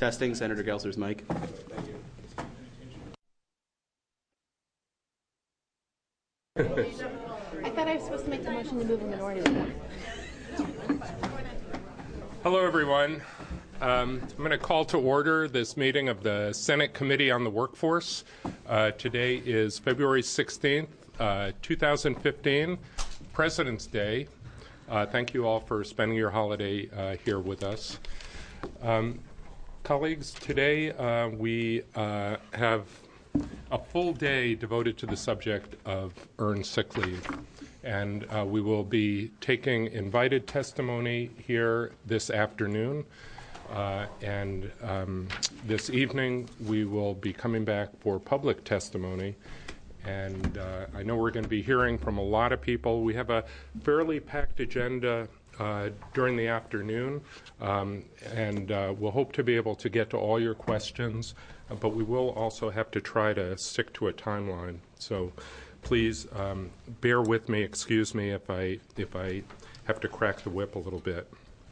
Testing, Senator Gelser's mic. I thought I was supposed to make the motion to move a minority report. Hello, everyone. I'm going to call to order this meeting of the Senate Committee on the Workforce. Today is February 16th, 2015, President's Day. Thank you all for spending your holiday here with us. Colleagues, today we have a full day devoted to the subject of earned sick leave. And we will be taking invited testimony here this afternoon. And this evening, we will be coming back for public testimony. And I know we're going to be hearing from a lot of people. We have a fairly packed agenda during the afternoon. And we'll hope to be able to get to all your questions. But we will also have to try to stick to a timeline. So please bear with me, excuse me if I have to crack the whip a little bit.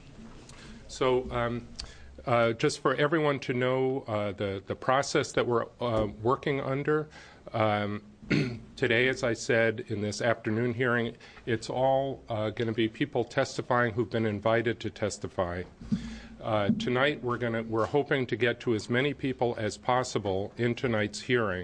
So just for everyone to know the process that we're working under, today, as I said, in this afternoon hearing, it's all going to be people testifying who've been invited to testify. Tonight, we're hoping to get to as many people as possible in tonight's hearing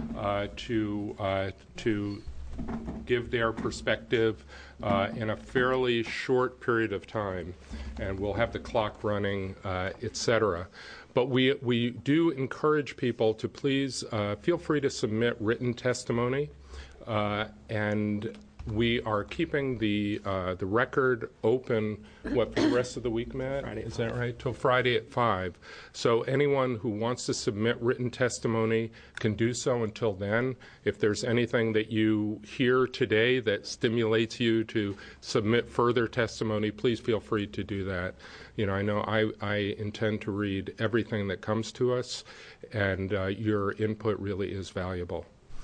to give their perspective in a fairly short period of time, and we'll have the clock running, et cetera. But we do encourage people to please feel free to submit written testimony, and we are keeping the record open, for the rest of the week, Matt? Friday. Is that right? Till Friday at 5. So anyone who wants to submit written testimony can do so until then. If there's anything that you hear today that stimulates you to submit further testimony, please feel free to do that. You know, I know I intend to read everything that comes to us, and your input really is valuable.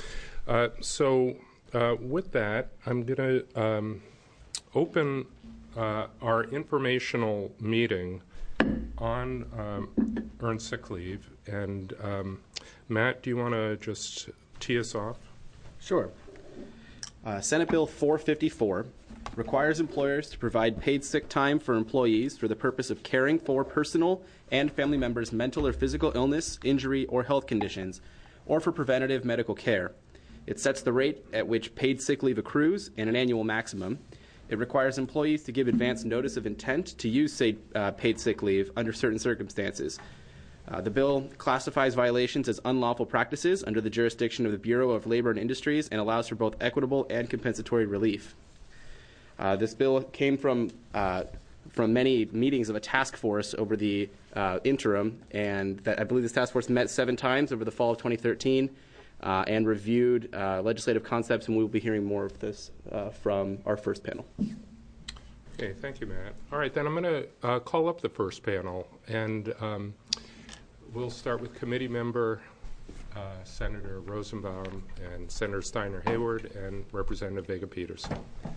With that, I'm going to open our informational meeting on earned sick leave. And Matt, do you want to just tee us off? Sure. Senate Bill 454 requires employers to provide paid sick time for employees for the purpose of caring for personal and family members' mental or physical illness, injury, or health conditions, or for preventative medical care. It sets the rate at which paid sick leave accrues and an annual maximum. It requires employees to give advance notice of intent to use paid sick leave under certain circumstances. The bill classifies violations as unlawful practices under the jurisdiction of the Bureau of Labor and Industries and allows for both equitable and compensatory relief. This bill came from many meetings of a task force over the interim, and I believe this task force met 7 times over the fall of 2013. And reviewed legislative concepts, and we'll be hearing more of this from our first panel. Okay, thank you, Matt. All right, then I'm going to call up the first panel, and we'll start with committee member Senator Rosenbaum and Senator Steiner Hayward and Representative Vega-Peterson.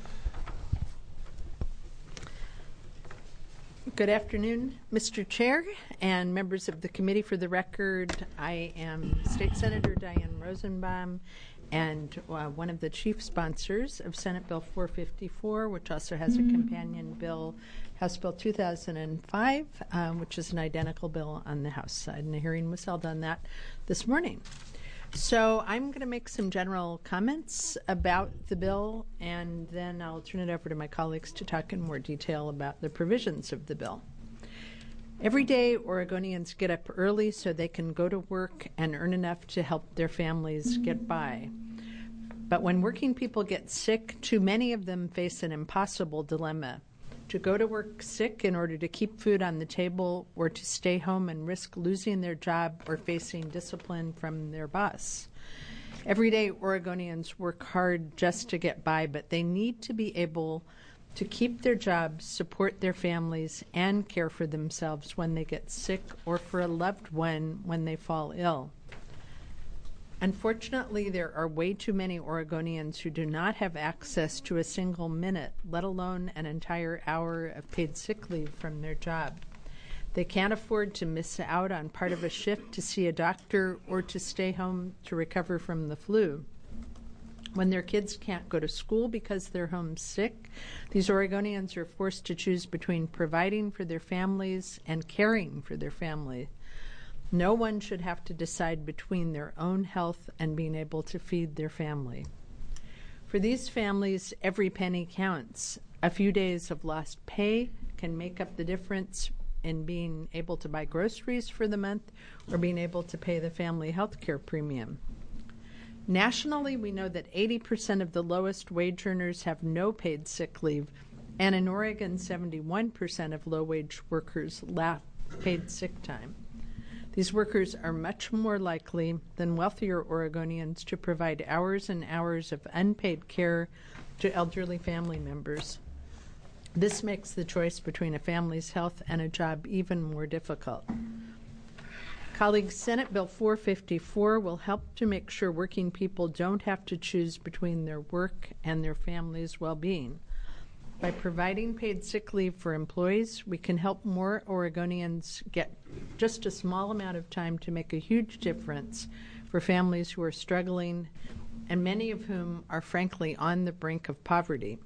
Good afternoon, Mr. Chair and members of the committee. For the record, I am State Senator Diane Rosenbaum and one of the chief sponsors of Senate Bill 454, which also has a companion bill, House Bill 2005, which is an identical bill on the House side. And the hearing was held on that this morning. So I'm going to make some general comments about the bill, and then I'll turn it over to my colleagues to talk in more detail about the provisions of the bill. Every day, Oregonians get up early so they can go to work and earn enough to help their families get by. But when working people get sick, too many of them face an impossible dilemma: to go to work sick in order to keep food on the table, or to stay home and risk losing their job or facing discipline from their boss. Every day, Oregonians work hard just to get by, but they need to be able to keep their jobs, support their families, and care for themselves when they get sick, or for a loved one when they fall ill. Unfortunately, there are way too many Oregonians who do not have access to a single minute, let alone an entire hour of paid sick leave from their job. They can't afford to miss out on part of a shift to see a doctor or to stay home to recover from the flu. When their kids can't go to school because they're homesick, these Oregonians are forced to choose between providing for their families and caring for their family. No one should have to decide between their own health and being able to feed their family. For these families, every penny counts. A few days of lost pay can make up the difference in being able to buy groceries for the month or being able to pay the family health care premium. Nationally, we know that 80% of the lowest wage earners have no paid sick leave, and in Oregon, 71% of low-wage workers lack paid sick time. These workers are much more likely than wealthier Oregonians to provide hours and hours of unpaid care to elderly family members. This makes the choice between a family's health and a job even more difficult. Colleagues, Senate Bill 454 will help to make sure working people don't have to choose between their work and their family's well-being. By providing paid sick leave for employees, we can help more Oregonians get just a small amount of time to make a huge difference for families who are struggling, and many of whom are frankly on the brink of poverty.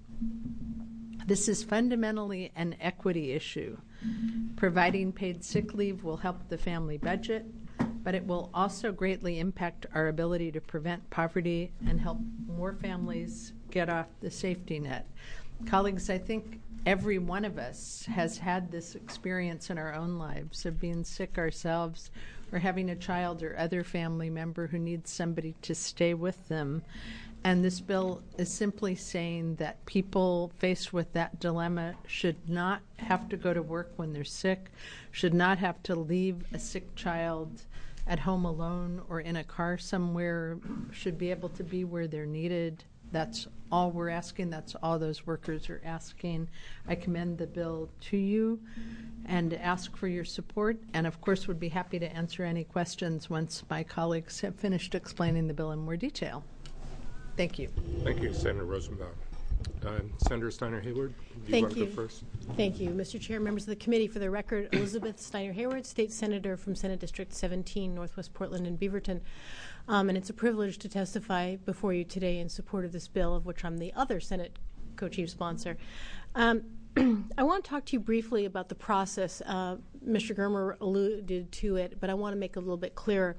This is fundamentally an equity issue. Providing paid sick leave will help the family budget, but it will also greatly impact our ability to prevent poverty and help more families get off the safety net. Colleagues, I think every one of us has had this experience in our own lives of being sick ourselves or having a child or other family member who needs somebody to stay with them. And this bill is simply saying that people faced with that dilemma should not have to go to work when they're sick, should not have to leave a sick child at home alone or in a car somewhere, should be able to be where they're needed. That's all we're asking. That's all those workers are asking. I commend the bill to you and ask for your support, and of course would be happy to answer any questions once my colleagues have finished explaining the bill in more detail. Thank you. Thank you, Senator Rosenbaum. Senator Steiner-Hayward, you want to go first? Thank you, Mr. Chair, members of the committee. For the record, Elizabeth Steiner-Hayward, State Senator from Senate District 17, Northwest Portland and Beaverton. And it's a privilege to testify before you today in support of this bill, of which I'm the other Senate co-chief sponsor. I want to talk to you briefly about the process. Mr. Germer alluded to it, but I want to make it a little bit clearer.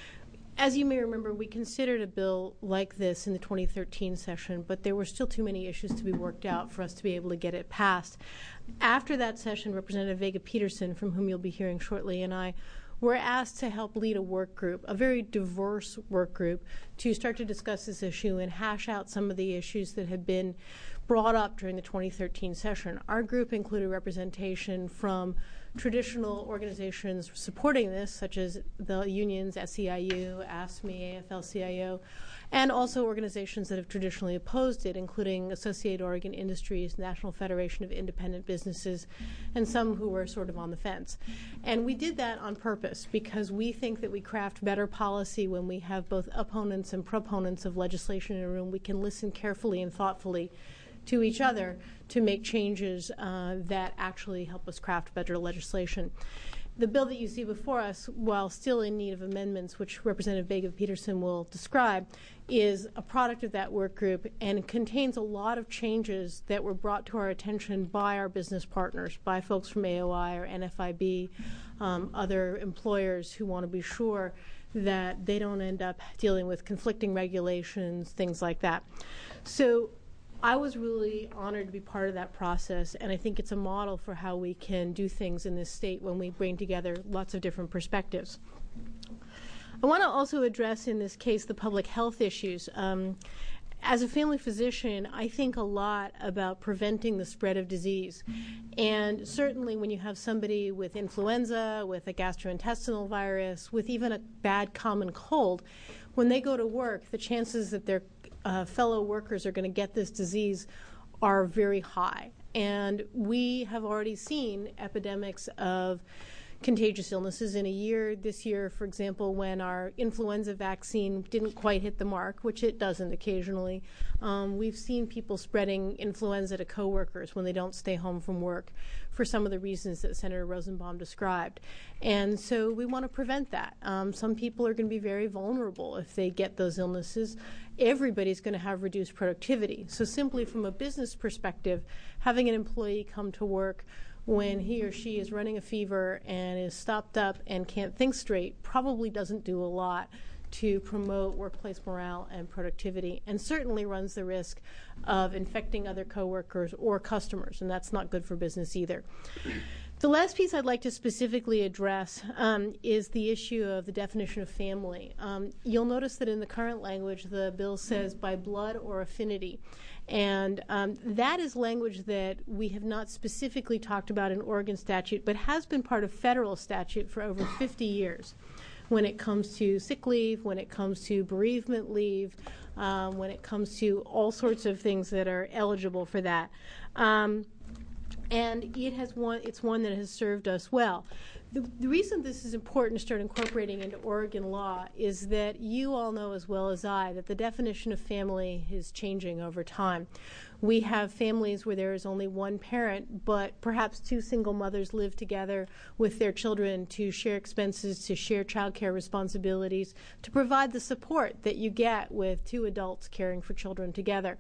As you may remember, we considered a bill like this in the 2013 session, but there were still too many issues to be worked out for us to be able to get it passed. After that session, Representative Vega Peterson, from whom you'll be hearing shortly, and I were asked to help lead a work group, a very diverse work group, to start to discuss this issue and hash out some of the issues that had been brought up during the 2013 session. Our group included representation from traditional organizations supporting this, such as the unions, SEIU, AFSCME, AFL-CIO, and also organizations that have traditionally opposed it, including Associated Oregon Industries, National Federation of Independent Businesses, and some who were sort of on the fence. And we did that on purpose because we think that we craft better policy when we have both opponents and proponents of legislation in a room. We can listen carefully and thoughtfully to each other to make changes that actually help us craft better legislation. The bill that you see before us, while still in need of amendments, which Representative Vega Peterson will describe, is a product of that work group and contains a lot of changes that were brought to our attention by our business partners, by folks from AOI or NFIB, other employers who want to be sure that they don't end up dealing with conflicting regulations, things like that. So I was really honored to be part of that process, and I think it's a model for how we can do things in this state when we bring together lots of different perspectives. I want to also address in this case the public health issues. As a family physician, I think a lot about preventing the spread of disease. And certainly when you have somebody with influenza, with a gastrointestinal virus, with even a bad common cold, when they go to work, the chances that their fellow workers are going to get this disease are very high. And we have already seen epidemics of contagious illnesses in a year. This year, for example, when our influenza vaccine didn't quite hit the mark, which it doesn't occasionally, we've seen people spreading influenza to coworkers when they don't stay home from work for some of the reasons that Senator Rosenbaum described. And so we want to prevent that. Some people are going to be very vulnerable if they get those illnesses. Everybody's going to have reduced productivity. So simply from a business perspective, having an employee come to work when he or she is running a fever and is stopped up and can't think straight probably doesn't do a lot to promote workplace morale and productivity, and certainly runs the risk of infecting other coworkers or customers, and that's not good for business either. The last piece I'd like to specifically address is the issue of the definition of family. You'll notice that in the current language, the bill says by blood or affinity. And that is language that we have not specifically talked about in Oregon statute, but has been part of federal statute for over 50 years. When it comes to sick leave, when it comes to bereavement leave, when it comes to all sorts of things that are eligible for that. And it's one that has served us well. The reason this is important to start incorporating into Oregon law is that you all know as well as I that the definition of family is changing over time. We have families where there is only one parent, but perhaps two single mothers live together with their children to share expenses, to share child care responsibilities, to provide the support that you get with two adults caring for children together.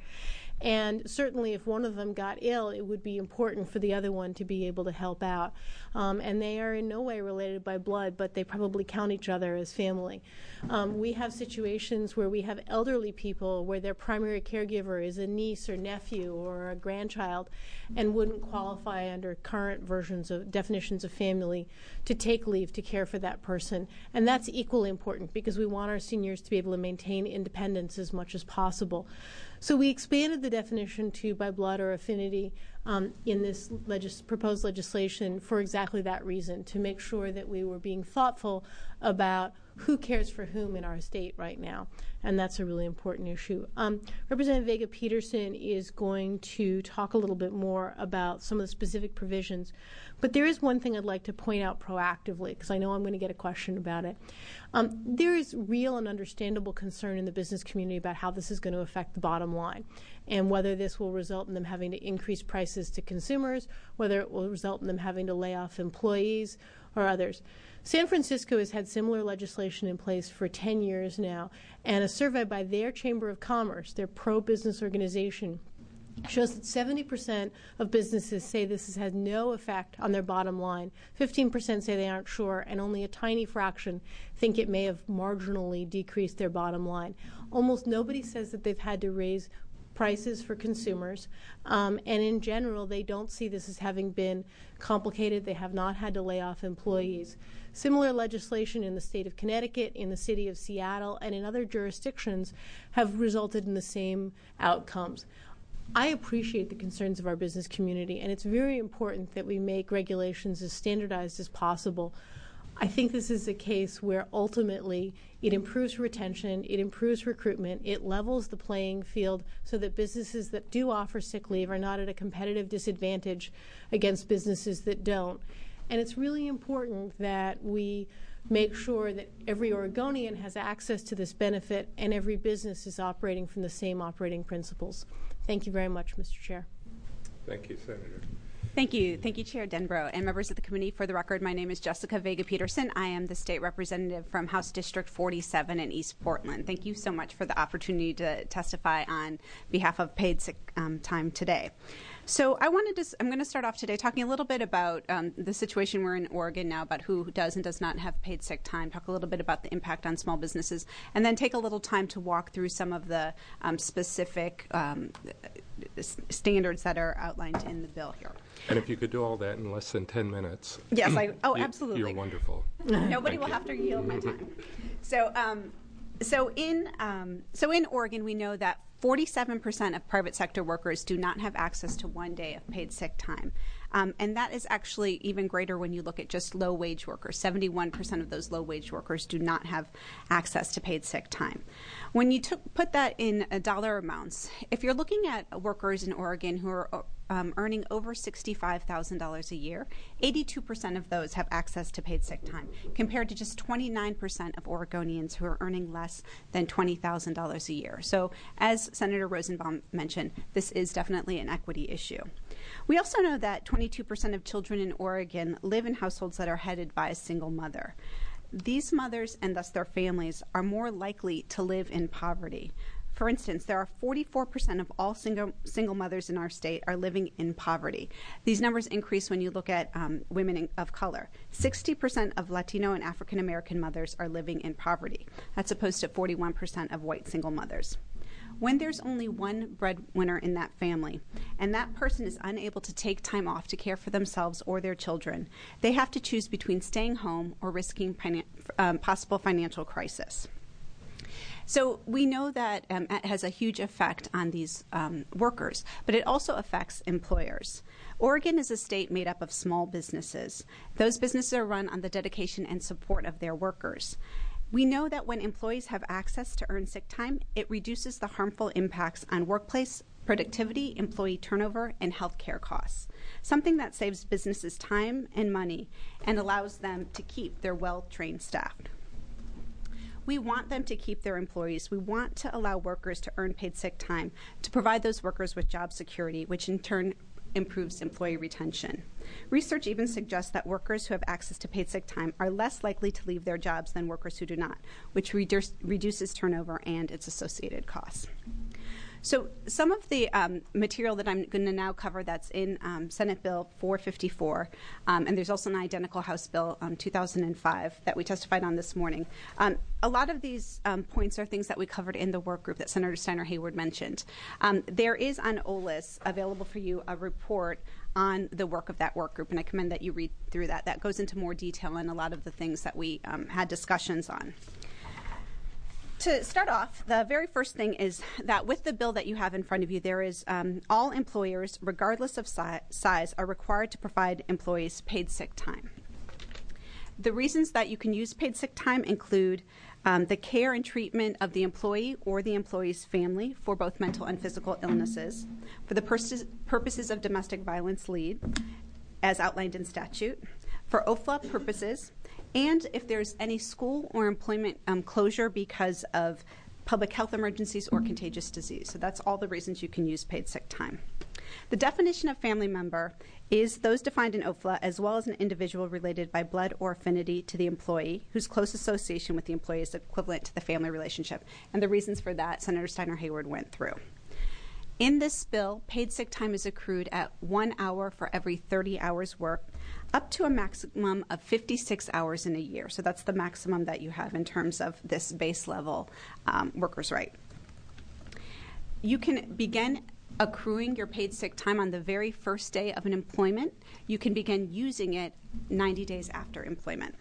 And certainly if one of them got ill, it would be important for the other one to be able to help out. And they are in no way related by blood, but they probably count each other as family. We have situations where we have elderly people where their primary caregiver is a niece or nephew or a grandchild and wouldn't qualify under current versions of definitions of family to take leave to care for that person. And that's equally important because we want our seniors to be able to maintain independence as much as possible. So we expanded the definition to by blood or affinity in this proposed legislation for exactly that reason, to make sure that we were being thoughtful about who cares for whom in our state right now. And that's a really important issue. Representative Vega-Peterson is going to talk a little bit more about some of the specific provisions. But there is one thing I'd like to point out proactively, because I know I'm going to get a question about it. There is real and understandable concern in the business community about how this is going to affect the bottom line and whether this will result in them having to increase prices to consumers, whether it will result in them having to lay off employees or others. San Francisco has had similar legislation in place for 10 years now, and a survey by their Chamber of Commerce, their pro-business organization, shows that 70% of businesses say this has had no effect on their bottom line. 15% say they aren't sure, and only a tiny fraction think it may have marginally decreased their bottom line. Almost nobody says that they've had to raise prices for consumers, and in general, they don't see this as having been complicated. They have not had to lay off employees. Similar legislation in the state of Connecticut, in the city of Seattle, and in other jurisdictions have resulted in the same outcomes. I appreciate the concerns of our business community, and it's very important that we make regulations as standardized as possible. I think this is a case where ultimately it improves retention, it improves recruitment, it levels the playing field so that businesses that do offer sick leave are not at a competitive disadvantage against businesses that don't. And it's really important that we make sure that every Oregonian has access to this benefit and every business is operating from the same operating principles. Thank you very much, Mr. Chair. Thank you, Senator. Thank you. Thank you, Chair Denbrough and members of the committee. For the record, my name is Jessica Vega-Peterson. I am the state representative from House District 47 in East Portland. Thank you so much for the opportunity to testify on behalf of paid sick time today. So I'm going to start off today talking a little bit about the situation we're in Oregon now, about who does and does not have paid sick time, talk a little bit about the impact on small businesses, and then take a little time to walk through some of the specific standards that are outlined in the bill here. And if you could do all that in less than 10 minutes. Yes, absolutely. You're wonderful. Nobody will have to yield my time. So in Oregon, we know that 47% of private sector workers do not have access to 1 day of paid sick time. And that is actually even greater when you look at just low-wage workers. 71% of those low-wage workers do not have access to paid sick time. When you put that in dollar amounts, if you're looking at workers in Oregon who are earning over $65,000 a year, 82% of those have access to paid sick time, compared to just 29% of Oregonians who are earning less than $20,000 a year. So, as Senator Rosenbaum mentioned, this is definitely an equity issue. We also know that 22% of children in Oregon live in households that are headed by a single mother. These mothers, and thus their families, are more likely to live in poverty. For instance, there are 44% of all single mothers in our state are living in poverty. These numbers increase when you look at women of color. 60% of Latino and African American mothers are living in poverty. That's opposed to 41% of white single mothers. When there's only one breadwinner in that family, and that person is unable to take time off to care for themselves or their children, they have to choose between staying home or risking possible financial crisis. So we know that it has a huge effect on these workers, but it also affects employers. Oregon is a state made up of small businesses. Those businesses are run on the dedication and support of their workers. We know that when employees have access to earned sick time, it reduces the harmful impacts on workplace productivity, employee turnover, and health care costs, something that saves businesses time and money and allows them to keep their well-trained staff. We want them to keep their employees. We want to allow workers to earn paid sick time to provide those workers with job security, which in turn improves employee retention. Research even suggests that workers who have access to paid sick time are less likely to leave their jobs than workers who do not, which reduces turnover and its associated costs. So some of the material that I'm going to now cover that's in Senate Bill 454, and there's also an identical House Bill 2005 that we testified on this morning. A lot of these points are things that we covered in the work group that Senator Steiner Hayward mentioned. There is on OLIS available for you a report on the work of that work group, and I recommend that you read through that. That goes into more detail on a lot of the things that we had discussions on. To start off, the very first thing is that with the bill that you have in front of you, there is all employers, regardless of size, are required to provide employees paid sick time. The reasons that you can use paid sick time include the care and treatment of the employee or the employee's family for both mental and physical illnesses, for the purposes of domestic violence leave, as outlined in statute, for OFLA purposes, and if there's any school or employment closure because of public health emergencies or contagious disease. So that's all the reasons you can use paid sick time. The definition of family member is those defined in OFLA as well as an individual related by blood or affinity to the employee whose close association with the employee is equivalent to the family relationship. And the reasons for that, Senator Steiner Hayward went through. In this bill, paid sick time is accrued at 1 hour for every 30 hours worked, up to a maximum of 56 hours in a year. So that's the maximum that you have in terms of this base level workers' right. You can begin accruing your paid sick time on the very first day of an employment. You can begin using it 90 days after employment.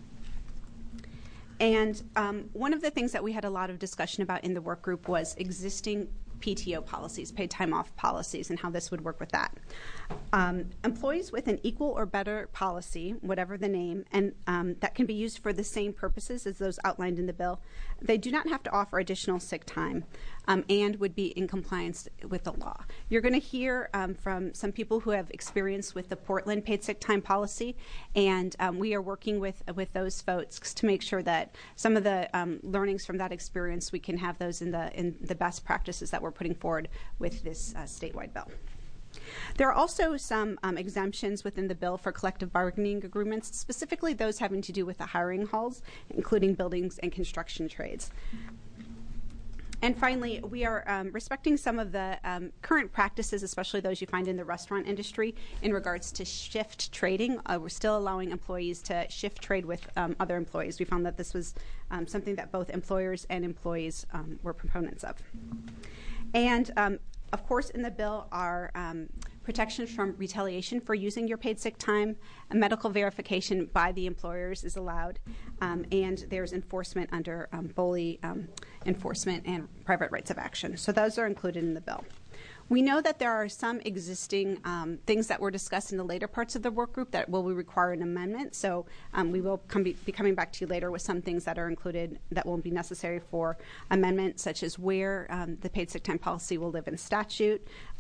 And one of the things that we had a lot of discussion about in the work group was existing PTO policies, paid time off policies, and how this would work with that. Employees with an equal or better policy, whatever the name, and that can be used for the same purposes as those outlined in the bill, they do not have to offer additional sick time and would be in compliance with the law. You're going to hear from some people who have experience with the Portland paid sick time policy, and we are working with those folks to make sure that some of the learnings from that experience, we can have those in the best practices that we're putting forward with this statewide bill. There are also some exemptions within the bill for collective bargaining agreements, specifically those having to do with the hiring halls, including buildings and construction trades. And finally, we are respecting some of the current practices, especially those you find in the restaurant industry, in regards to shift trading. We're still allowing employees to shift trade with other employees. We found that this was something that both employers and employees were proponents of. And of course, in the bill are protections from retaliation for using your paid sick time. A medical verification by the employers is allowed, and there's enforcement under BOLI enforcement and private rights of action. So those are included in the bill. We know that there are some existing things that were discussed in the later parts of the work group that will require an amendment. So we will be coming back to you later with some things that are included that won't be necessary for amendment, such as where the paid sick time policy will live in statute,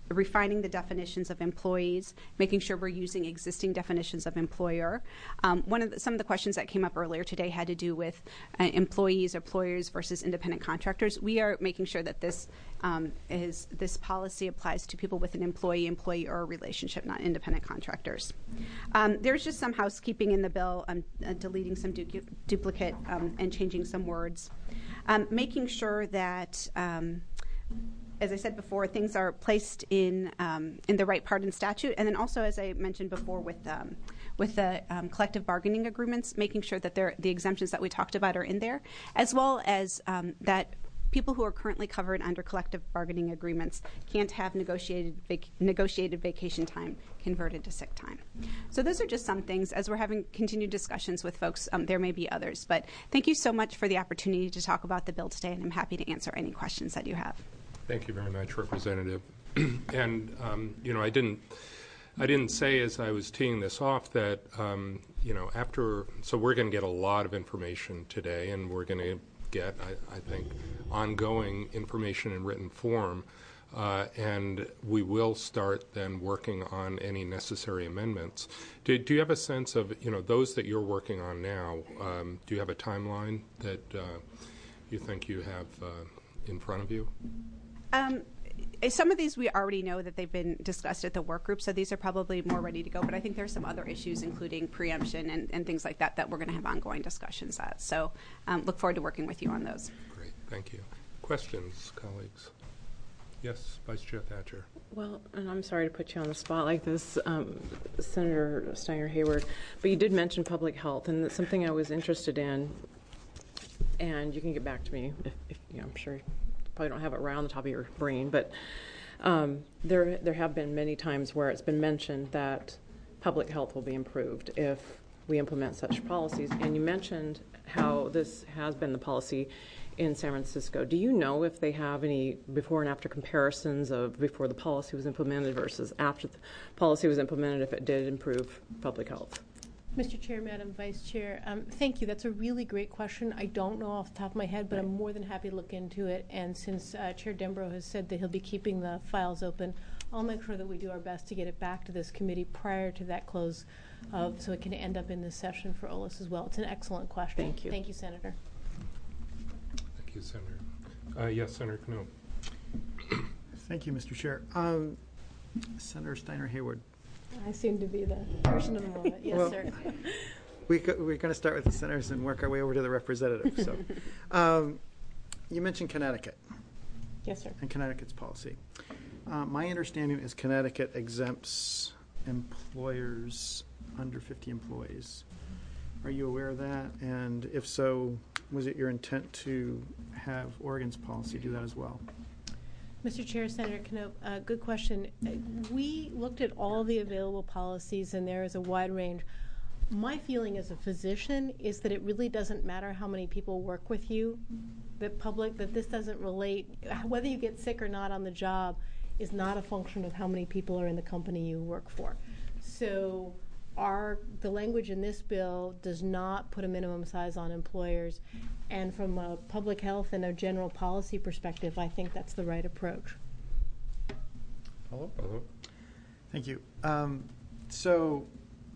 refining the definitions of employees, making sure we're using existing definitions of employer. Some of the questions that came up earlier today had to do with employees, employers versus independent contractors. We are making sure that this policy applies to people with an employee-employer relationship, not independent contractors. There's just some housekeeping in the bill, deleting some duplicate and changing some words, making sure that, as I said before, things are placed in the right part in statute, and then also, as I mentioned before, with the collective bargaining agreements, making sure that the exemptions that we talked about are in there, as well as that people who are currently covered under collective bargaining agreements can't have negotiated vacation time converted to sick time. So those are just some things. As we're having continued discussions with folks, there may be others. But thank you so much for the opportunity to talk about the bill today, and I'm happy to answer any questions that you have. Thank you very much, Representative. And I didn't say as I was teeing this off that so we're going to get a lot of information today, and we're going to get, I think, ongoing information in written form, and we will start then working on any necessary amendments. Do you have a sense of those that you're working on now? Do you have a timeline that you think you have in front of you? Some of these we already know that they've been discussed at the work group, so these are probably more ready to go. But I think there's some other issues, including preemption and things like that we're going to have ongoing discussions at. So look forward to working with you on those. Great, thank you. Questions, colleagues? Yes, Vice Chair Thatcher. Well, and I'm sorry to put you on the spot like this, Senator Steiner Hayward, but you did mention public health, and it's something I was interested in. And you can get back to me if I'm sure. Probably don't have it right on the top of your brain, but there have been many times where it's been mentioned that public health will be improved if we implement such policies. And you mentioned how this has been the policy in San Francisco. Do you know if they have any before and after comparisons of before the policy was implemented versus after the policy was implemented, if it did improve public health? Mr. Chair, Madam Vice Chair, thank you. That's a really great question. I don't know off the top of my head, but I'm more than happy to look into it. And since Chair Denbrough has said that he'll be keeping the files open, I'll make sure that we do our best to get it back to this committee prior to that close, so it can end up in this session for OLS as well. It's an excellent question. Thank you. Thank you, Senator. Thank you, Senator. Yes, Senator Knoop. Thank you, Mr. Chair. Senator Steiner Hayward. I seem to be the person of the moment. Yes, well, sir. We're going to start with the senators and work our way over to the representative. So, you mentioned Connecticut. Yes, sir. And Connecticut's policy. My understanding is Connecticut exempts employers under 50 employees. Are you aware of that? And if so, was it your intent to have Oregon's policy do that as well? Mr. Chair, Senator Knoop, good question. We looked at all the available policies, and there is a wide range. My feeling as a physician is that it really doesn't matter how many people work with you. That this doesn't relate, whether you get sick or not on the job is not a function of how many people are in the company you work for. So the language in this bill does not put a minimum size on employers. And from a public health and a general policy perspective, I think that's the right approach. Follow? Thank you. So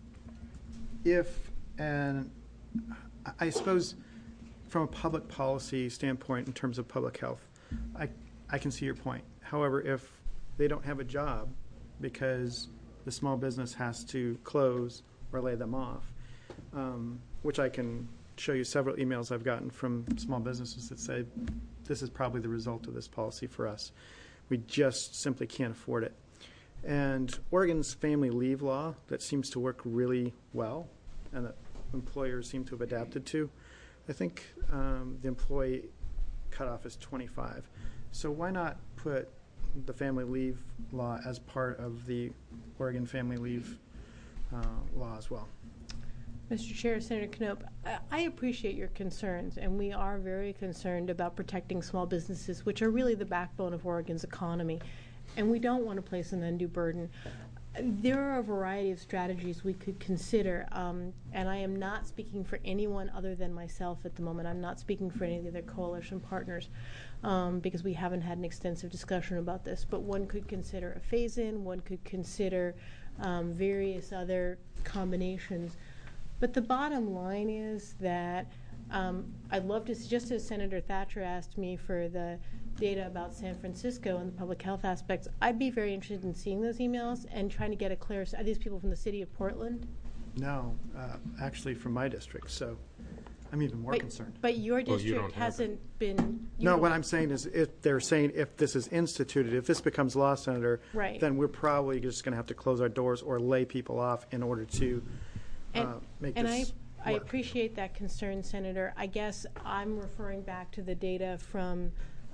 I suppose from a public policy standpoint in terms of public health, I can see your point. However, if they don't have a job because the small business has to close or lay them off, which I can show you several emails I've gotten from small businesses that say this is probably the result of this policy for us. We just simply can't afford it. And Oregon's family leave law that seems to work really well and that employers seem to have adapted to, I think the employee cutoff is 25. So why not put the family leave law as part of the Oregon family leave law as well? Mr. Chair, Senator Knoop, I appreciate your concerns, and we are very concerned about protecting small businesses, which are really the backbone of Oregon's economy, and we don't want to place an undue burden. There are a variety of strategies we could consider, and I am not speaking for anyone other than myself at the moment. I'm not speaking for any of the other coalition partners because we haven't had an extensive discussion about this. But one could consider a phase-in, one could consider various other combinations. But the bottom line is that I'd love to, just as Senator Thatcher asked me for the data about San Francisco and the public health aspects, I'd be very interested in seeing those emails and trying to get a clear, are these people from the city of Portland? No, actually from my district, so I'm even more concerned. But your Well, you district don't have hasn't been... No, what I'm saying is if they're saying if this is instituted, if this becomes law, Senator, Right. then we're probably just going to have to close our doors or lay people off in order to make and this I work. appreciate that concern, Senator. I guess I'm referring back to the data from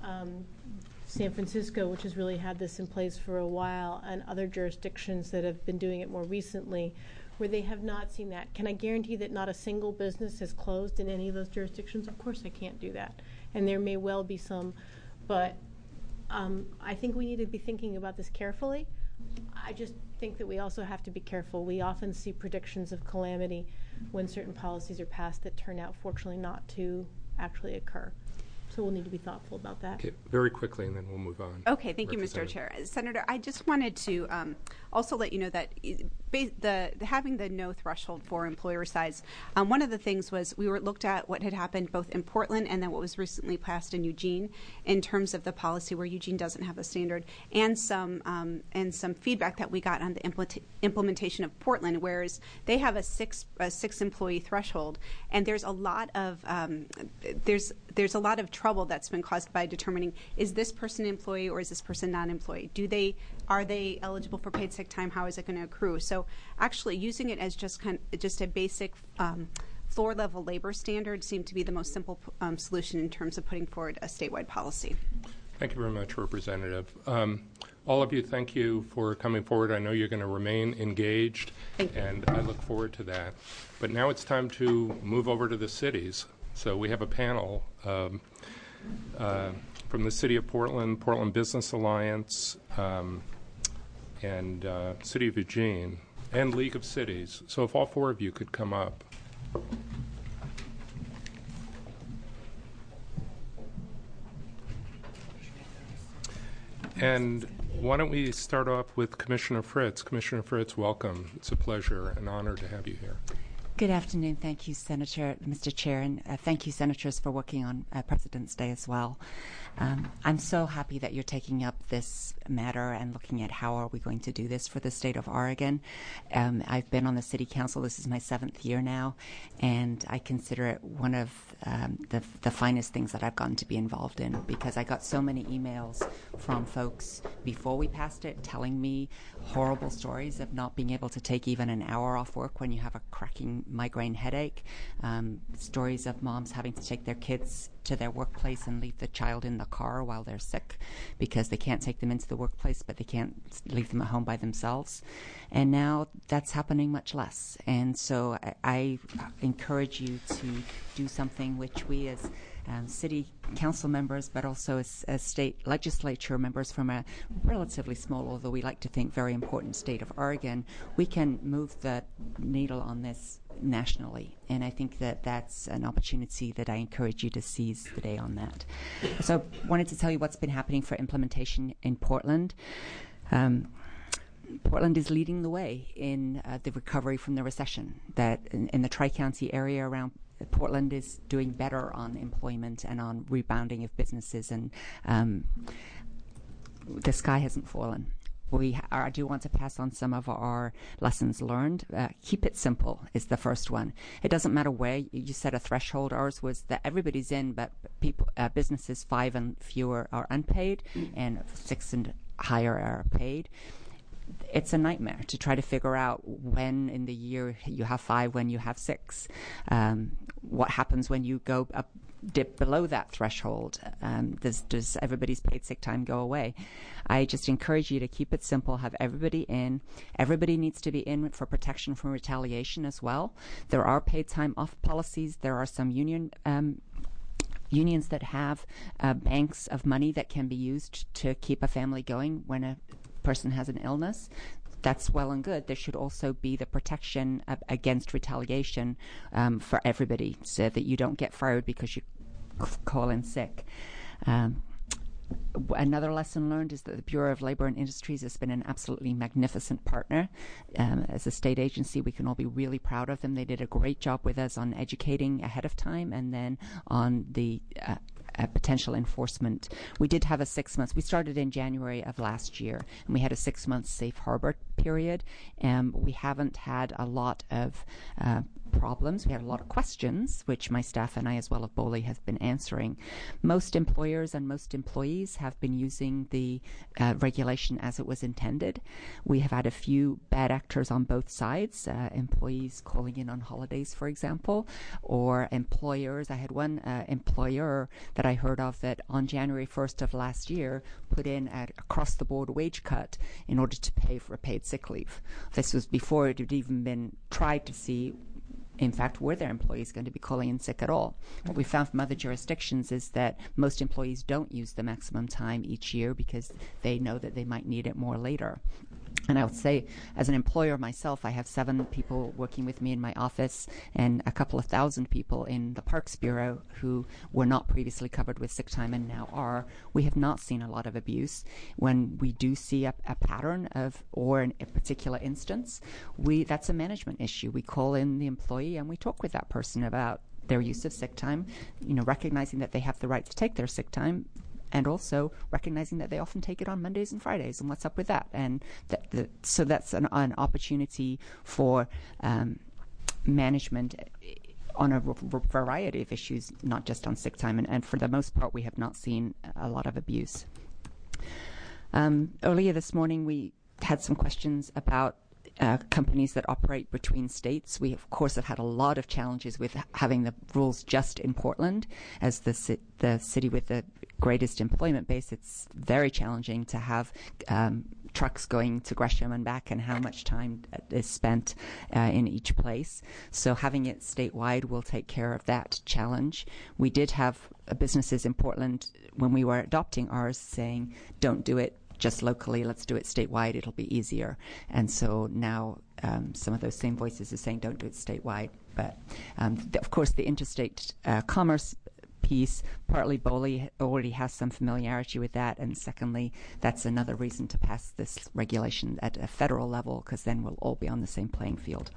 San Francisco, which has really had this in place for a while, and other jurisdictions that have been doing it more recently, where they have not seen that. Can I guarantee that not a single business has closed in any of those jurisdictions? Of course I can't do that. And there may well be some, but I think we need to be thinking about this carefully. I just think that we also have to be careful. We often see predictions of calamity when certain policies are passed that turn out, fortunately, not to actually occur. So we'll need to be thoughtful about that. Okay, very quickly, and then we'll move on. Okay, thank you, Mr. Chair. Senator, I just wanted to also let you know that having the no threshold for employer size, one of the things was we looked at what had happened both in Portland and then what was recently passed in Eugene in terms of the policy where Eugene doesn't have a standard, and some feedback that we got on the implementation of Portland, whereas they have a six employee threshold, and there's a lot of there's a lot of trouble that's been caused by determining, is this person an employee or is this person non-employee? Are they eligible for paid sick time? How is it going to accrue? So actually using it as just a basic floor level labor standard seemed to be the most simple solution in terms of putting forward a statewide policy. Thank you very much, Representative. All of you, thank you for coming forward. I know you're going to remain engaged, and I look forward to that. But now it's time to move over to the cities. So we have a panel from the City of Portland, Portland Business Alliance, and City of Eugene, and League of Cities. So if all four of you could come up. And why don't we start off with Commissioner Fritz. Commissioner Fritz, welcome. It's a pleasure and honor to have you here. Good afternoon. Thank you, Mr. Chair, and thank you, Senators, for working on President's Day as well. I'm so happy that you're taking up this matter and looking at how are we going to do this for the state of Oregon. I've been on the City Council. This is my 7th year now, and I consider it one of the finest things that I've gotten to be involved in, because I got so many emails from folks before we passed it telling me horrible stories of not being able to take even an hour off work when you have a cracking migraine headache, stories of moms having to take their kids to their workplace and leave the child in the car while they're sick because they can't take them into the workplace, but they can't leave them at home by themselves. And now that's happening much less. And so I encourage you to do something which we as city council members, but also as state legislature members from a relatively small, although we like to think very important state of Oregon, we can move the needle on this nationally. And I think that that's an opportunity that I encourage you to seize the day on that. So I wanted to tell you what's been happening for implementation in Portland. Portland is leading the way in the recovery from the recession. That in the Tri-County area around Portland is doing better on employment and on rebounding of businesses, and the sky hasn't fallen. I do want to pass on some of our lessons learned. Keep it simple is the first one. It doesn't matter where you set a threshold. Ours was that everybody's in, but businesses 5 and fewer are unpaid, and 6 and higher are paid. It's a nightmare to try to figure out when in the year you have 5, when you have 6. What happens when you go dip below that threshold? Does everybody's paid sick time go away? I just encourage you to keep it simple, have everybody in. Everybody needs to be in for protection from retaliation as well. There are paid time off policies. There are some unions that have banks of money that can be used to keep a family going when a person has an illness. that's well and good. There should also be the protection against retaliation for everybody, so that you don't get fired because you call in sick. Another lesson learned is that the Bureau of Labor and Industries has been an absolutely magnificent partner. As a state agency, we can all be really proud of them. They did a great job with us on educating ahead of time, and then on the potential enforcement. We did have a 6 months. We started in January of last year, and we had a 6 month safe harbor period. We haven't had a lot of problems. We had a lot of questions, which my staff and I, as well as BOLI, have been answering. Most employers and most employees have been using the regulation as it was intended. We have had a few bad actors on both sides, employees calling in on holidays, for example, or employers. I had one employer that I heard of that on January 1st of last year put in an across-the-board wage cut in order to pay for a paid sick leave. This was before it had even been tried to see, in fact, were their employees going to be calling in sick at all. What we found from other jurisdictions is that most employees don't use the maximum time each year because they know that they might need it more later. And I would say, as an employer myself, I have 7 people working with me in my office and a couple of thousand people in the Parks Bureau who were not previously covered with sick time and now are. We have not seen a lot of abuse. When we do see a pattern of, or in a particular instance, that's a management issue. We call in the employee and we talk with that person about their use of sick time, recognizing that they have the right to take their sick time, and also recognizing that they often take it on Mondays and Fridays, and what's up with that. And so that's an opportunity for management on a variety of issues, not just on sick time. And for the most part, we have not seen a lot of abuse. Earlier this morning, we had some questions about companies that operate between states. We, of course, have had a lot of challenges with having the rules just in Portland. As the city with the greatest employment base, it's very challenging to have trucks going to Gresham and back, and how much time is spent in each place. So having it statewide will take care of that challenge. We did have businesses in Portland, when we were adopting ours, saying, don't do it just locally, let's do it statewide, it'll be easier. And so now some of those same voices are saying don't do it statewide. But of course the interstate commerce piece, partly BOLI already has some familiarity with that, and secondly, that's another reason to pass this regulation at a federal level, because then we'll all be on the same playing field.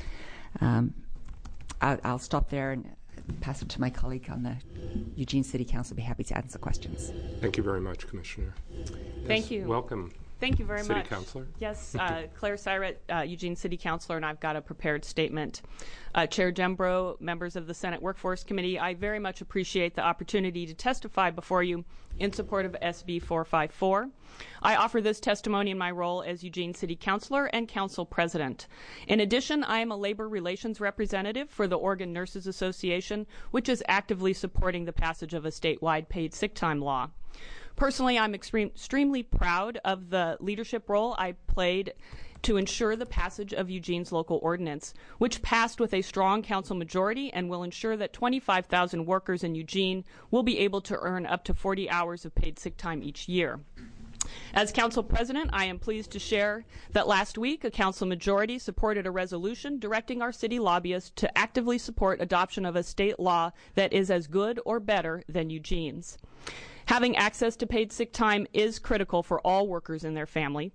I'll stop there and pass it to my colleague on the Eugene City Council. I'll be happy to answer questions. Thank you very much, Commissioner. Thank you. Welcome. Thank you very much. City Councilor. Yes, Claire Syrett, Eugene City Councilor, and I've got a prepared statement. Chair Denbrough, members of the Senate Workforce Committee, I very much appreciate the opportunity to testify before you in support of SB 454. I offer this testimony in my role as Eugene City Councilor and Council President. In addition, I am a labor relations representative for the Oregon Nurses Association, which is actively supporting the passage of a statewide paid sick time law. Personally, I'm extremely proud of the leadership role I played to ensure the passage of Eugene's local ordinance, which passed with a strong council majority and will ensure that 25,000 workers in Eugene will be able to earn up to 40 hours of paid sick time each year. As Council President, I am pleased to share that last week a Council majority supported a resolution directing our city lobbyists to actively support adoption of a state law that is as good or better than Eugene's. Having access to paid sick time is critical for all workers and their families.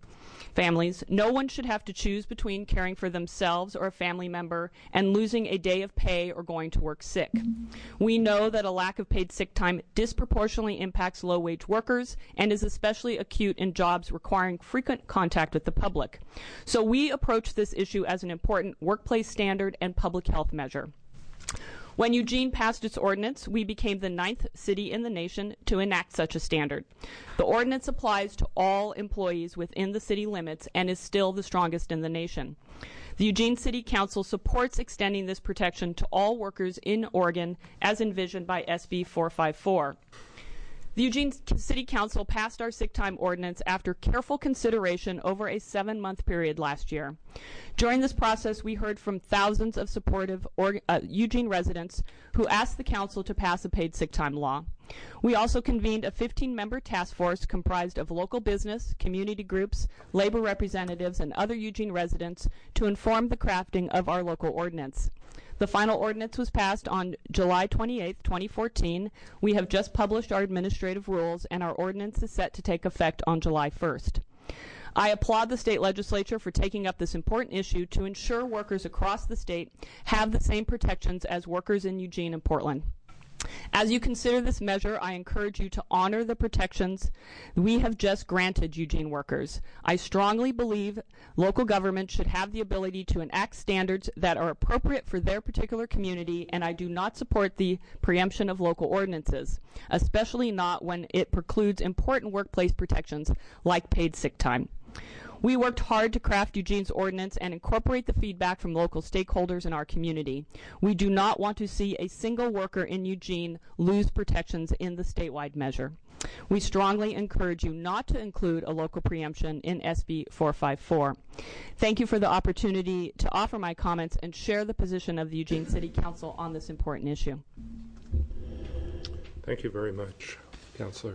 No one should have to choose between caring for themselves or a family member and losing a day of pay or going to work sick. We know that a lack of paid sick time disproportionately impacts low-wage workers and is especially acute in jobs requiring frequent contact with the public. So we approach this issue as an important workplace standard and public health measure. When Eugene passed its ordinance, we became the 9th city in the nation to enact such a standard. The ordinance applies to all employees within the city limits and is still the strongest in the nation. The Eugene City Council supports extending this protection to all workers in Oregon as envisioned by SB 454. The Eugene City Council passed our sick time ordinance after careful consideration over a 7-month period last year. During this process, we heard from thousands of supportive Eugene residents who asked the council to pass a paid sick time law. We also convened a 15-member task force comprised of local business, community groups, labor representatives, and other Eugene residents to inform the crafting of our local ordinance. The final ordinance was passed on July 28, 2014. We have just published our administrative rules, and our ordinance is set to take effect on July 1st. I applaud the state legislature for taking up this important issue to ensure workers across the state have the same protections as workers in Eugene and Portland. As you consider this measure, I encourage you to honor the protections we have just granted Eugene workers. I strongly believe local government should have the ability to enact standards that are appropriate for their particular community, and I do not support the preemption of local ordinances, especially not when it precludes important workplace protections like paid sick time. We worked hard to craft Eugene's ordinance and incorporate the feedback from local stakeholders in our community. We do not want to see a single worker in Eugene lose protections in the statewide measure. We strongly encourage you not to include a local preemption in SB 454. Thank you for the opportunity to offer my comments and share the position of the Eugene City Council on this important issue. Thank you very much, Councilor.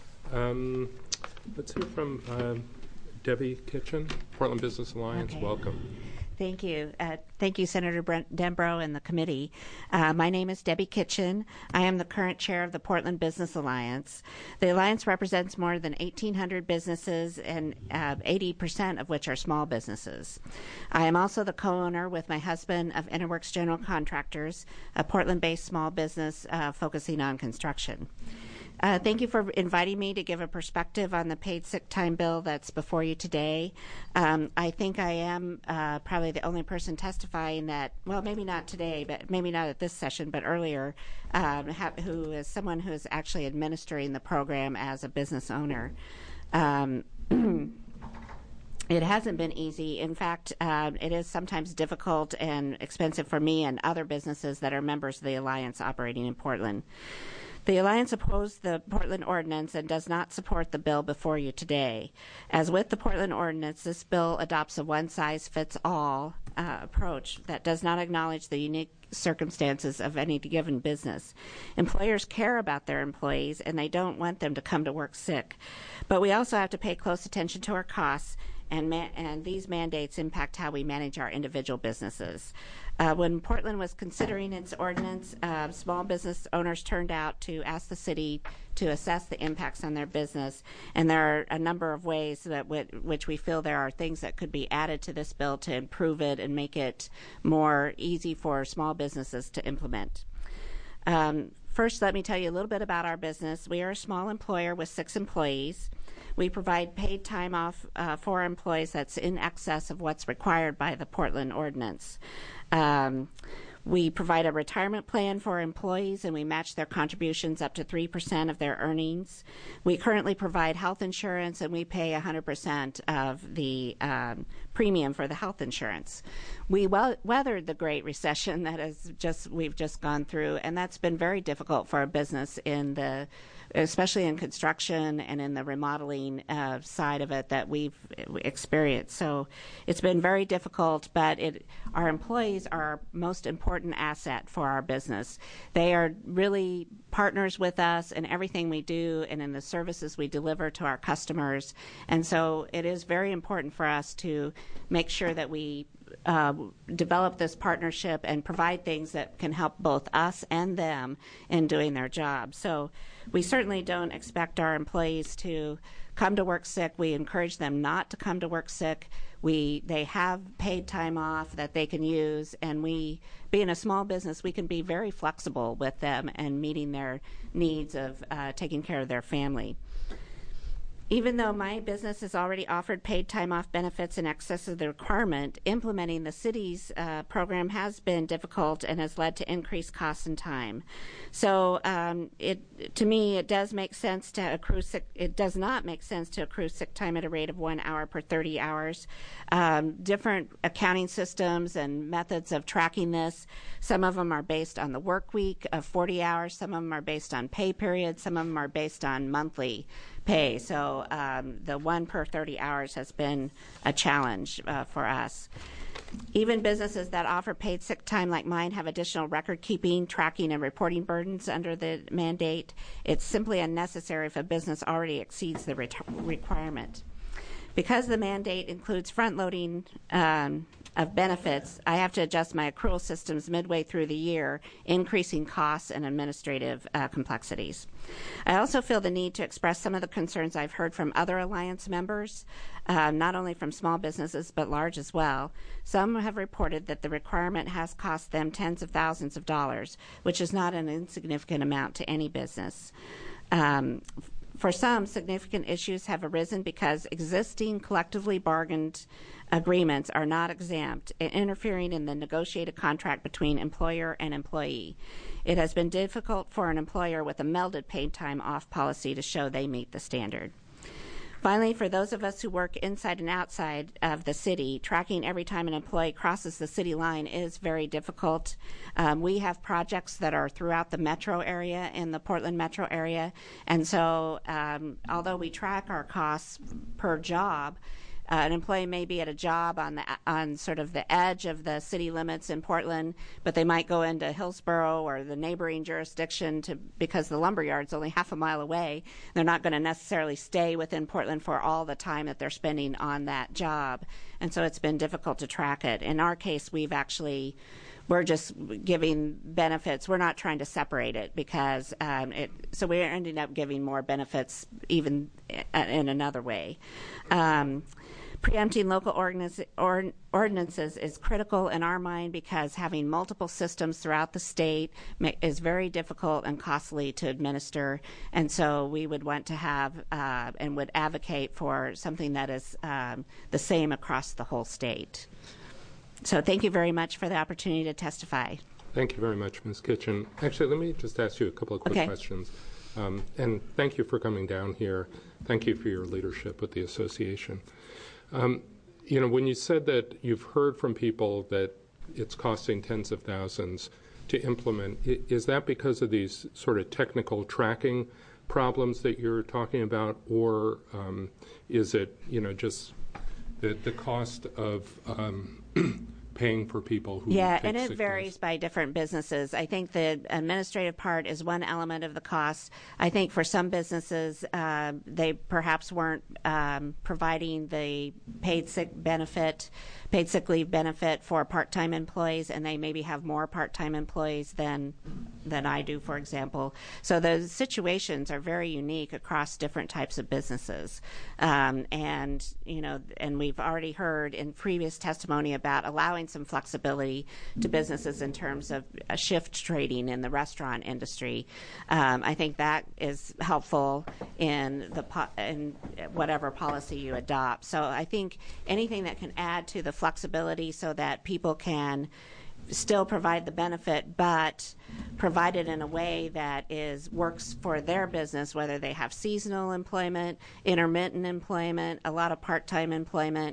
Let's hear from Debbie Kitchen, Portland Business Alliance. Okay. Welcome. Thank you. Thank you, Senator Denbrough and the committee. My name is Debbie Kitchen. I am the current chair of the Portland Business Alliance. The Alliance represents more than 1,800 businesses, and 80% of which are small businesses. I am also the co-owner with my husband of Interworks General Contractors, a Portland-based small business focusing on construction. Thank you for inviting me to give a perspective on the paid sick time bill that's before you today. I think I am probably the only person testifying that, well, maybe not today, but maybe not at this session, but earlier, who is someone who is actually administering the program as a business owner. It hasn't been easy. In fact, it is sometimes difficult and expensive for me and other businesses that are members of the Alliance operating in Portland. The Alliance opposed the Portland Ordinance and does not support the bill before you today. As with the Portland Ordinance, this bill adopts a one-size-fits-all approach that does not acknowledge the unique circumstances of any given business. Employers care about their employees, and they don't want them to come to work sick. But we also have to pay close attention to our costs, and these mandates impact how we manage our individual businesses. When Portland was considering its ordinance, small business owners turned out to ask the city to assess the impacts on their business, and there are a number of ways that which we feel there are things that could be added to this bill to improve it and make it more easy for small businesses to implement. First, let me tell you a little bit about our business. We are a small employer with 6 employees. We provide paid time off for our employees that's in excess of what's required by the Portland Ordinance. We provide a retirement plan for employees, and we match their contributions up to 3% of their earnings. We currently provide health insurance, and we pay 100% of the premium for the health insurance. We weathered the Great Recession that we've just gone through, and that's been very difficult for a business especially in construction and in the remodeling side of it that we've experienced. So it's been very difficult, but our employees are our most important asset for our business. They are really partners with us in everything we do and in the services we deliver to our customers. And so it is very important for us to make sure that we develop this partnership and provide things that can help both us and them in doing their job. So we certainly don't expect our employees to come to work sick. We encourage them not to come to work sick. They have paid time off that they can use, and being a small business, we can be very flexible with them and meeting their needs of taking care of their family. Even though my business has already offered paid time off benefits in excess of the requirement, implementing the city's program has been difficult and has led to increased costs and time. So to me, it does make sense to accrue sick. It does not make sense to accrue sick time at a rate of 1 hour per 30 hours. Different accounting systems and methods of tracking this. Some of them are based on the work week of 40 hours. Some of them are based on pay periods. Some of them are based on monthly pay. So the 1 per 30 hours has been a challenge for us. Even businesses that offer paid sick time like mine have additional record keeping, tracking, and reporting burdens under the mandate. It's simply unnecessary if a business already exceeds the requirement. Because the mandate includes front-loading of benefits, I have to adjust my accrual systems midway through the year, increasing costs and administrative complexities. I also feel the need to express some of the concerns I've heard from other Alliance members, not only from small businesses but large as well. Some have reported that the requirement has cost them tens of thousands of dollars, which is not an insignificant amount to any business. For some, significant issues have arisen because existing collectively bargained agreements are not exempt, interfering in the negotiated contract between employer and employee. It has been difficult for an employer with a melded paid time off policy to show they meet the standard. Finally, for those of us who work inside and outside of the city, tracking every time an employee crosses the city line is very difficult. We have projects that are throughout the metro area, in the Portland metro area, and so although we track our costs per job, an employee may be at a job on sort of the edge of the city limits in Portland, but they might go into Hillsborough or the neighboring jurisdiction because the lumberyard's only half a mile away. They're not going to necessarily stay within Portland for all the time that they're spending on that job, and so it's been difficult to track it. In our case, we're just giving benefits. We're not trying to separate it because so we're ending up giving more benefits even in another way. Preempting local ordinances is critical in our mind because having multiple systems throughout the state is very difficult and costly to administer, and so we would want to have and would advocate for something that is the same across the whole state. So thank you very much for the opportunity to testify. Thank you very much, Ms. Kitchen. Actually, let me just ask you a couple of quick questions. And thank you for coming down here. Thank you for your leadership with the association. When you said that you've heard from people that it's costing tens of thousands to implement, is that because of these sort of technical tracking problems that you're talking about, or is it, just the cost of paying for people who take and it sick varies days? by different businesses. I think the administrative part is one element of the cost. I think for some businesses, they perhaps weren't providing the paid sick leave benefit for part-time employees, and they maybe have more part-time employees than I do, for example. So the situations are very unique across different types of businesses. And we've already heard in previous testimony about allowing some flexibility to businesses in terms of shift trading in the restaurant industry. I think that is helpful in whatever policy you adopt. So I think anything that can add to the flexibility so that people can still provide the benefit, but provide it in a way that works for their business, whether they have seasonal employment, intermittent employment, a lot of part-time employment.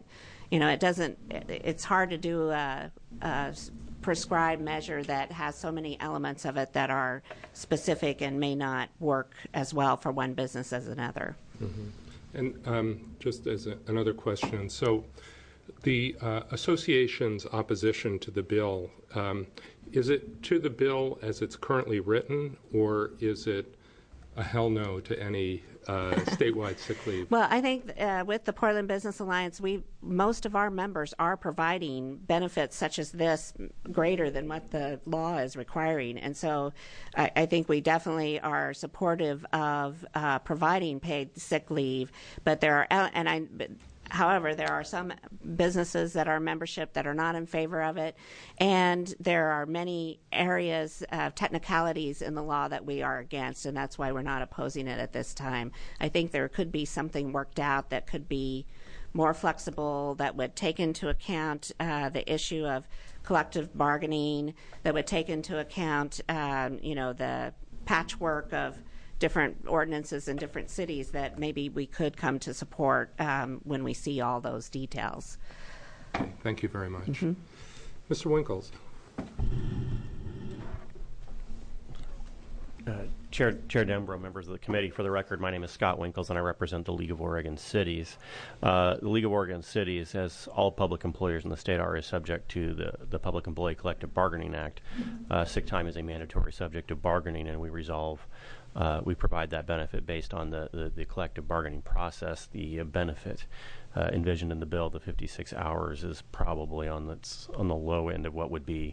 It's hard to do a prescribed measure that has so many elements of it that are specific and may not work as well for one business as another. Mm-hmm. And just as another question, so the association's opposition to the bill, is it to the bill as it's currently written, or is it a hell no to any statewide sick leave? Well, I think with the Portland Business Alliance, most of our members are providing benefits such as this greater than what the law is requiring. And so I think we definitely are supportive of providing paid sick leave. But however, there are some businesses that are membership that are not in favor of it, and there are many areas of technicalities in the law that we are against, and that's why we're not opposing it at this time. I think there could be something worked out that could be more flexible, that would take into account the issue of collective bargaining, that would take into account, the patchwork of different ordinances in different cities that maybe we could come to support when we see all those details. Okay, thank you very much. Mm-hmm. Mr. Winkles. Chair Denbrough, members of the committee, for the record, my name is Scott Winkles, and I represent the League of Oregon Cities. The League of Oregon Cities, as all public employers in the state are, is subject to the Public Employee Collective Bargaining Act. Sick time is a mandatory subject of bargaining, and we provide that benefit based on the collective bargaining process. The benefit envisioned in the bill, the 56 hours, is probably on the low end of what would be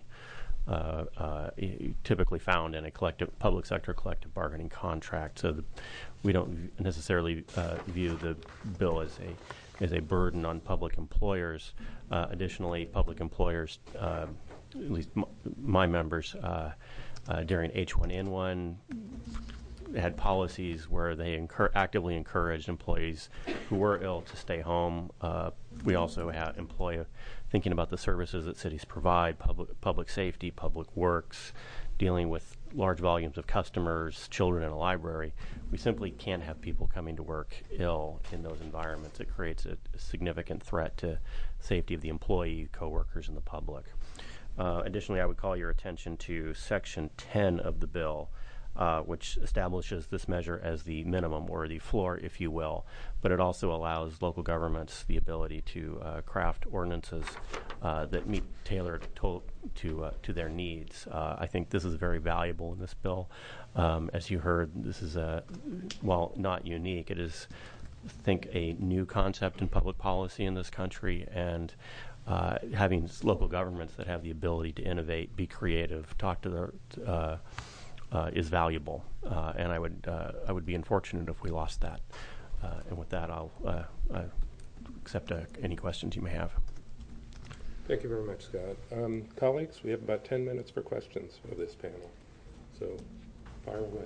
typically found in a public sector collective bargaining contract. So we don't necessarily view the bill as a burden on public employers. Additionally, public employers, at least my members, during H1N1 had policies where they actively encouraged employees who were ill to stay home. We also employ thinking about the services that cities provide, public safety, public works, dealing with large volumes of customers, children in a library. We simply can't have people coming to work ill in those environments. It creates a significant threat to safety of the employee, coworkers, and the public. Additionally, I would call your attention to Section 10 of the bill, which establishes this measure as the minimum or the floor, if you will, but it also allows local governments the ability to craft ordinances that meet tailored to their needs. I think this is very valuable in this bill. As you heard, this is while not unique, it is, I think, a new concept in public policy in this country, and having local governments that have the ability to innovate, be creative, talk to their is valuable, and I would be unfortunate if we lost that. And with that, I'll accept any questions you may have. Thank you very much, Scott. Colleagues, we have about 10 minutes for questions of this panel, so fire away.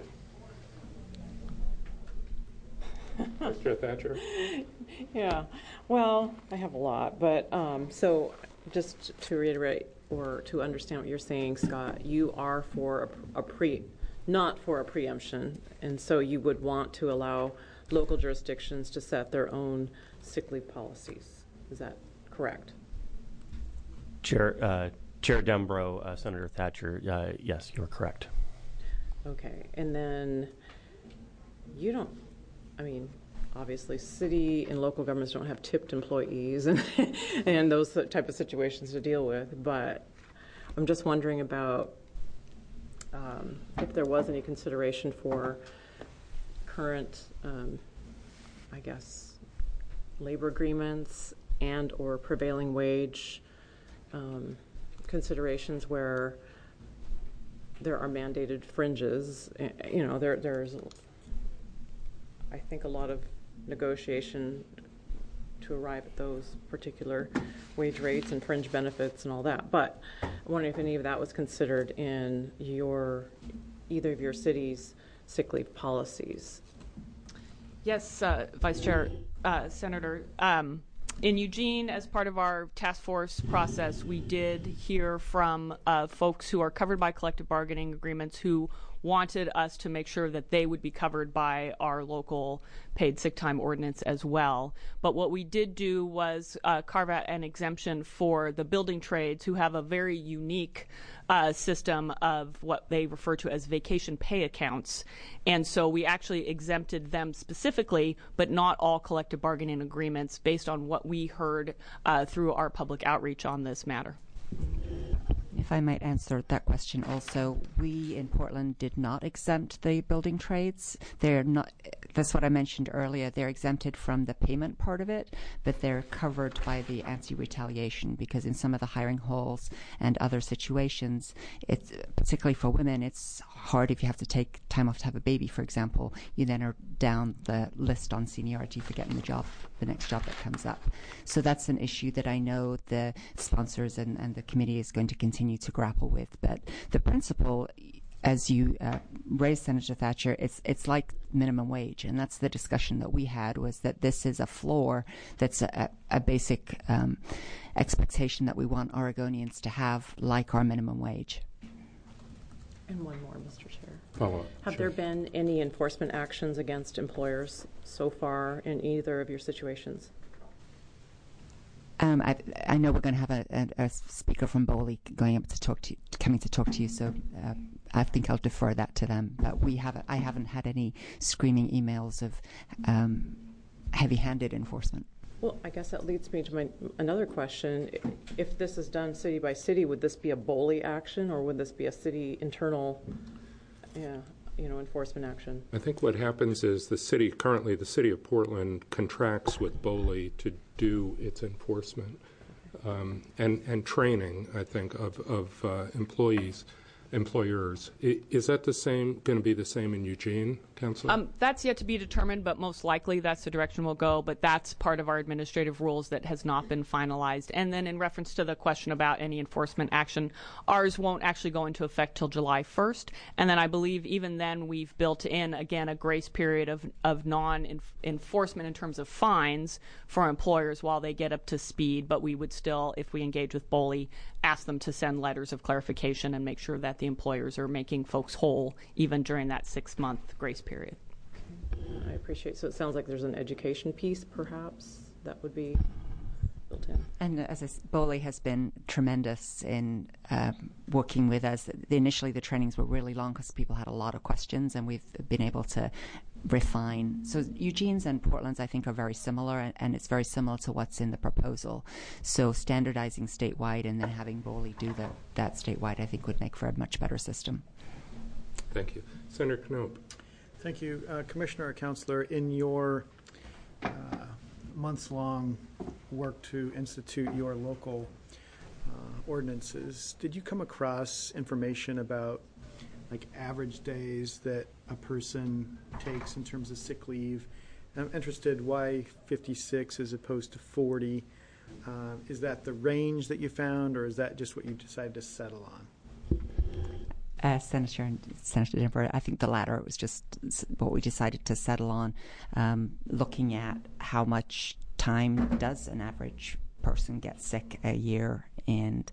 Mr. Thatcher? Yeah, well, I have a lot, but so just to reiterate or to understand what you're saying, Scott, you are for not for a preemption, and so you would want to allow local jurisdictions to set their own sick leave policies. Is that correct? Chair Denbrough, Senator Thatcher, yes, you're correct. Okay, and then you don't, I mean, obviously city and local governments don't have tipped employees and those type of situations to deal with, but I'm just wondering about if there was any consideration for current, I guess, labor agreements and or prevailing wage considerations where there are mandated fringes. You know, there's, I think, a lot of negotiation to arrive at those particular wage rates and fringe benefits and all that. But I'm wondering if any of that was considered in either of your city's sick leave policies. Yes, Vice Chair, Senator. In Eugene, as part of our task force process, we did hear from folks who are covered by collective bargaining agreements who wanted us to make sure that they would be covered by our local paid sick time ordinance as well. But what we did do was carve out an exemption for the building trades who have a very unique system of what they refer to as vacation pay accounts. And so we actually exempted them specifically, but not all collective bargaining agreements, based on what we heard through our public outreach on this matter. If I might answer that question also, we in Portland did not exempt the building trades. They're not, that's what I mentioned earlier, they're exempted from the payment part of it, but they're covered by the anti-retaliation, because in some of the hiring halls and other situations, it's, particularly for women, it's hard if you have to take time off to have a baby, for example. You then are down the list on seniority for getting the next job that comes up. So that's an issue that I know the sponsors and the committee is going to continue to grapple with. But the principle, as you raised, Senator Thatcher, it's like minimum wage, and that's the discussion that we had, was that this is a floor that's a basic expectation that we want Oregonians to have, like our minimum wage. And one more, Mr. Chair. Follow-up. Have there been any enforcement actions against employers so far in either of your situations? I know we're going to have a speaker from Bowley coming to talk to you. So I think I'll defer that to them. But I haven't had any screaming emails of heavy-handed enforcement. Well, I guess that leads me to another question. If this is done city by city, would this be a BOLI action, or would this be a city internal, enforcement action? I think what happens is currently the city of Portland contracts with BOLI to do its enforcement and training, I think, of employers. Is that going to be the same in Eugene, Councilor? That's yet to be determined, but most likely that's the direction we'll go. But that's part of our administrative rules that has not been finalized. And then in reference to the question about any enforcement action, ours won't actually go into effect till July 1st. And then I believe even then we've built in, again, a grace period of non-enforcement in terms of fines for employers while they get up to speed. But we would still, if we engage with BOLI, ask them to send letters of clarification and make sure that the employers are making folks whole even during that 6-month grace period. I appreciate it. So it sounds like there's an education piece, perhaps, that would be built in. And BOLI has been tremendous in working with us. Initially, the trainings were really long because people had a lot of questions, and we've been able to refine. So Eugene's and Portland's, I think, are very similar, and it's very similar to what's in the proposal. So standardizing statewide and then having BOLI do that statewide, I think, would make for a much better system. Thank you. Senator Knoop. Thank you. Commissioner or Councilor, in your months-long work to institute your local ordinances, did you come across information about average days that a person takes in terms of sick leave? And I'm interested why 56 as opposed to 40. Is that the range that you found, or is that just what you decided to settle on? Senator Denver, I think the latter. It was just what we decided to settle on, looking at how much time does an average person get sick a year, and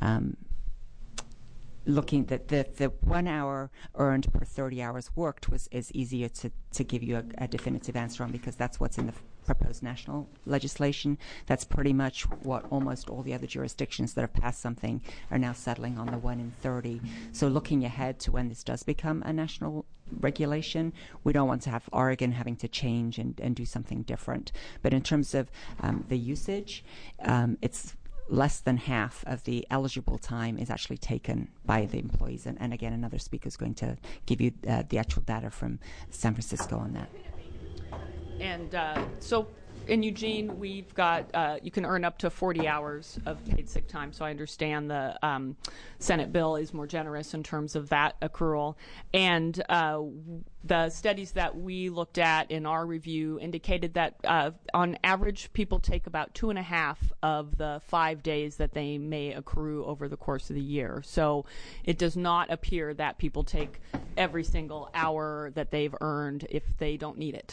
looking that the 1 hour earned per 30 hours worked is easier to give you a definitive answer on, because that's what's in the proposed national legislation. That's pretty much what almost all the other jurisdictions that have passed something are now settling on, the 1 in 30. So looking ahead to when this does become a national regulation, we don't want to have Oregon having to change and do something different. But in terms of the usage, it's less than half of the eligible time is actually taken by the employees. And again, another speaker is going to give you the actual data from San Francisco on that. And so in Eugene, we've got, you can earn up to 40 hours of paid sick time. So I understand the Senate bill is more generous in terms of that accrual. And the studies that we looked at in our review indicated that on average, people take about 2.5 of the 5 days that they may accrue over the course of the year. So it does not appear that people take every single hour that they've earned if they don't need it.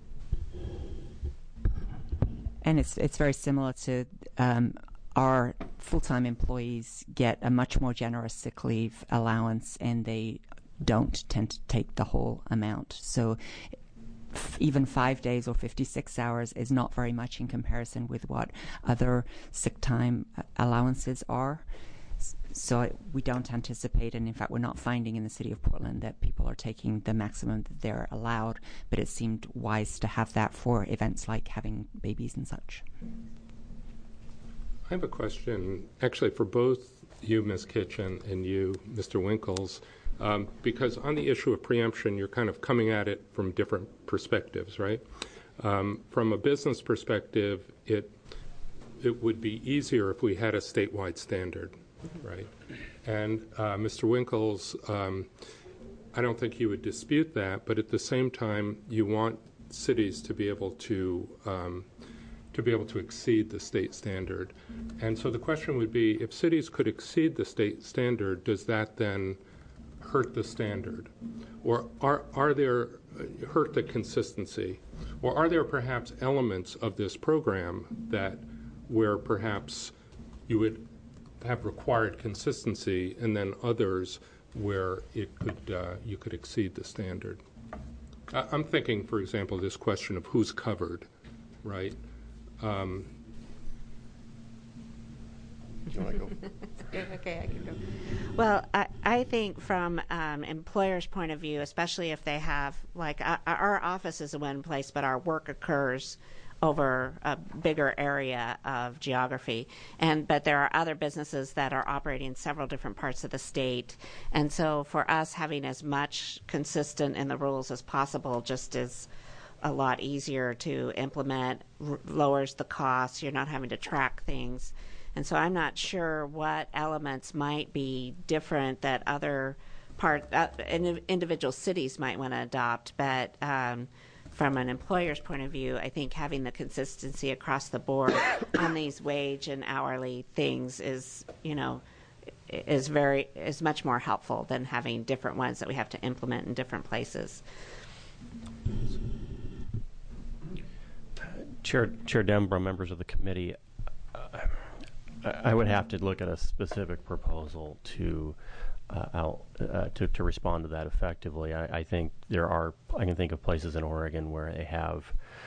And it's very similar to our full-time employees get a much more generous sick leave allowance, and they don't tend to take the whole amount. So even 5 days or 56 hours is not very much in comparison with what other sick time allowances are. So we don't anticipate, and in fact we're not finding in the city of Portland that people are taking the maximum that they're allowed, but it seemed wise to have that for events like having babies and such. I have a question, actually, for both you, Ms. Kitchen, and you, Mr. Winkles, because on the issue of preemption, you're kind of coming at it from different perspectives, right? From a business perspective, it would be easier if we had a statewide standard. Right. And Mr. Winkles, I don't think you would dispute that, but at the same time, you want cities to be able to exceed the state standard. And so the question would be, if cities could exceed the state standard, does that then hurt the standard? Or are there hurt the consistency? Or are there perhaps elements of this program that where perhaps you would have required consistency, and then others where it could you could exceed the standard? I'm thinking, for example, this question of who's covered, right? Do you want to go Okay, I can go. Well, I think from employers' point of view, especially if they have, like, our office is in one place, but our work occurs over a bigger area of geography. But there are other businesses that are operating in several different parts of the state. And so for us, having as much consistent in the rules as possible just is a lot easier to implement, lowers the costs. You're not having to track things. And so I'm not sure what elements might be different that other individual cities might want to adopt. But from an employer's point of view, I think having the consistency across the board on these wage and hourly things is much more helpful than having different ones that we have to implement in different places. Chair Denbrough, members of the committee, I would have to look at a specific proposal to respond to that effectively. I think I can think of places in Oregon where they have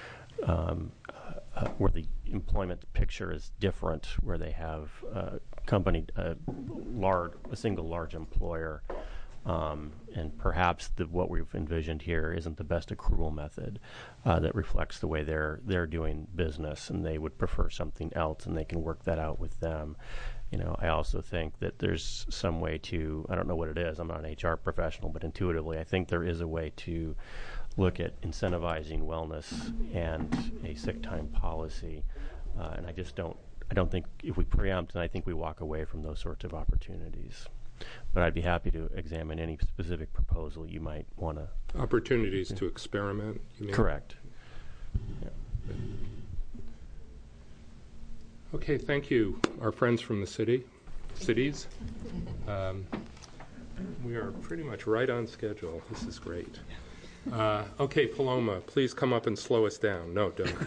where the employment picture is different, where they have a single large employer. And perhaps what we've envisioned here isn't the best accrual method that reflects the way they're doing business, and they would prefer something else, and they can work that out with them. I also think that there's some way to, I don't know what it is, I'm not an HR professional, but intuitively I think there is a way to look at incentivizing wellness and a sick time policy. And I don't think if we preempt, and I think we walk away from those sorts of opportunities. But I'd be happy to examine any specific proposal you might want to. Opportunities to experiment, you mean? Correct. Yeah. Okay, thank you, our friends from the cities. We are pretty much right on schedule. This is great. Okay, Paloma, please come up and slow us down. No, don't.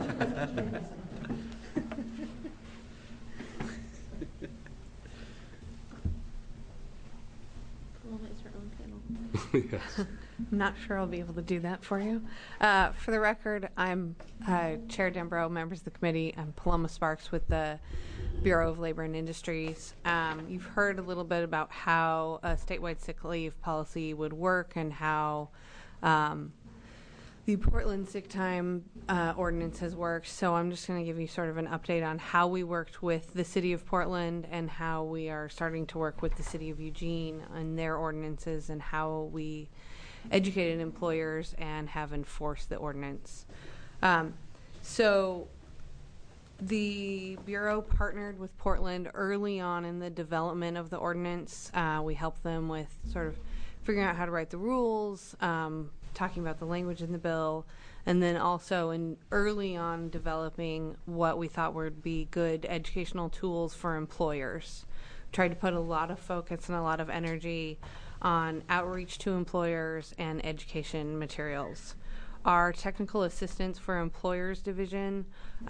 Yes. I'm not sure I'll be able to do that for you. For the record, I'm Chair Denbrough, members of the committee. I'm Paloma Sparks with the Bureau of Labor and Industries. You've heard a little bit about how a statewide sick leave policy would work and how the Portland sick time ordinance has worked. So I'm just going to give you sort of an update on how we worked with the city of Portland and how we are starting to work with the city of Eugene on their ordinances and how we educated employers and have enforced the ordinance. So the Bureau partnered with Portland early on in the development of the ordinance. We helped them with sort of figuring out how to write the rules, talking about the language in the bill, and then also in early on developing what we thought would be good educational tools for employers. Tried to put a lot of focus and a lot of energy on outreach to employers and education materials. Our technical assistance for employers division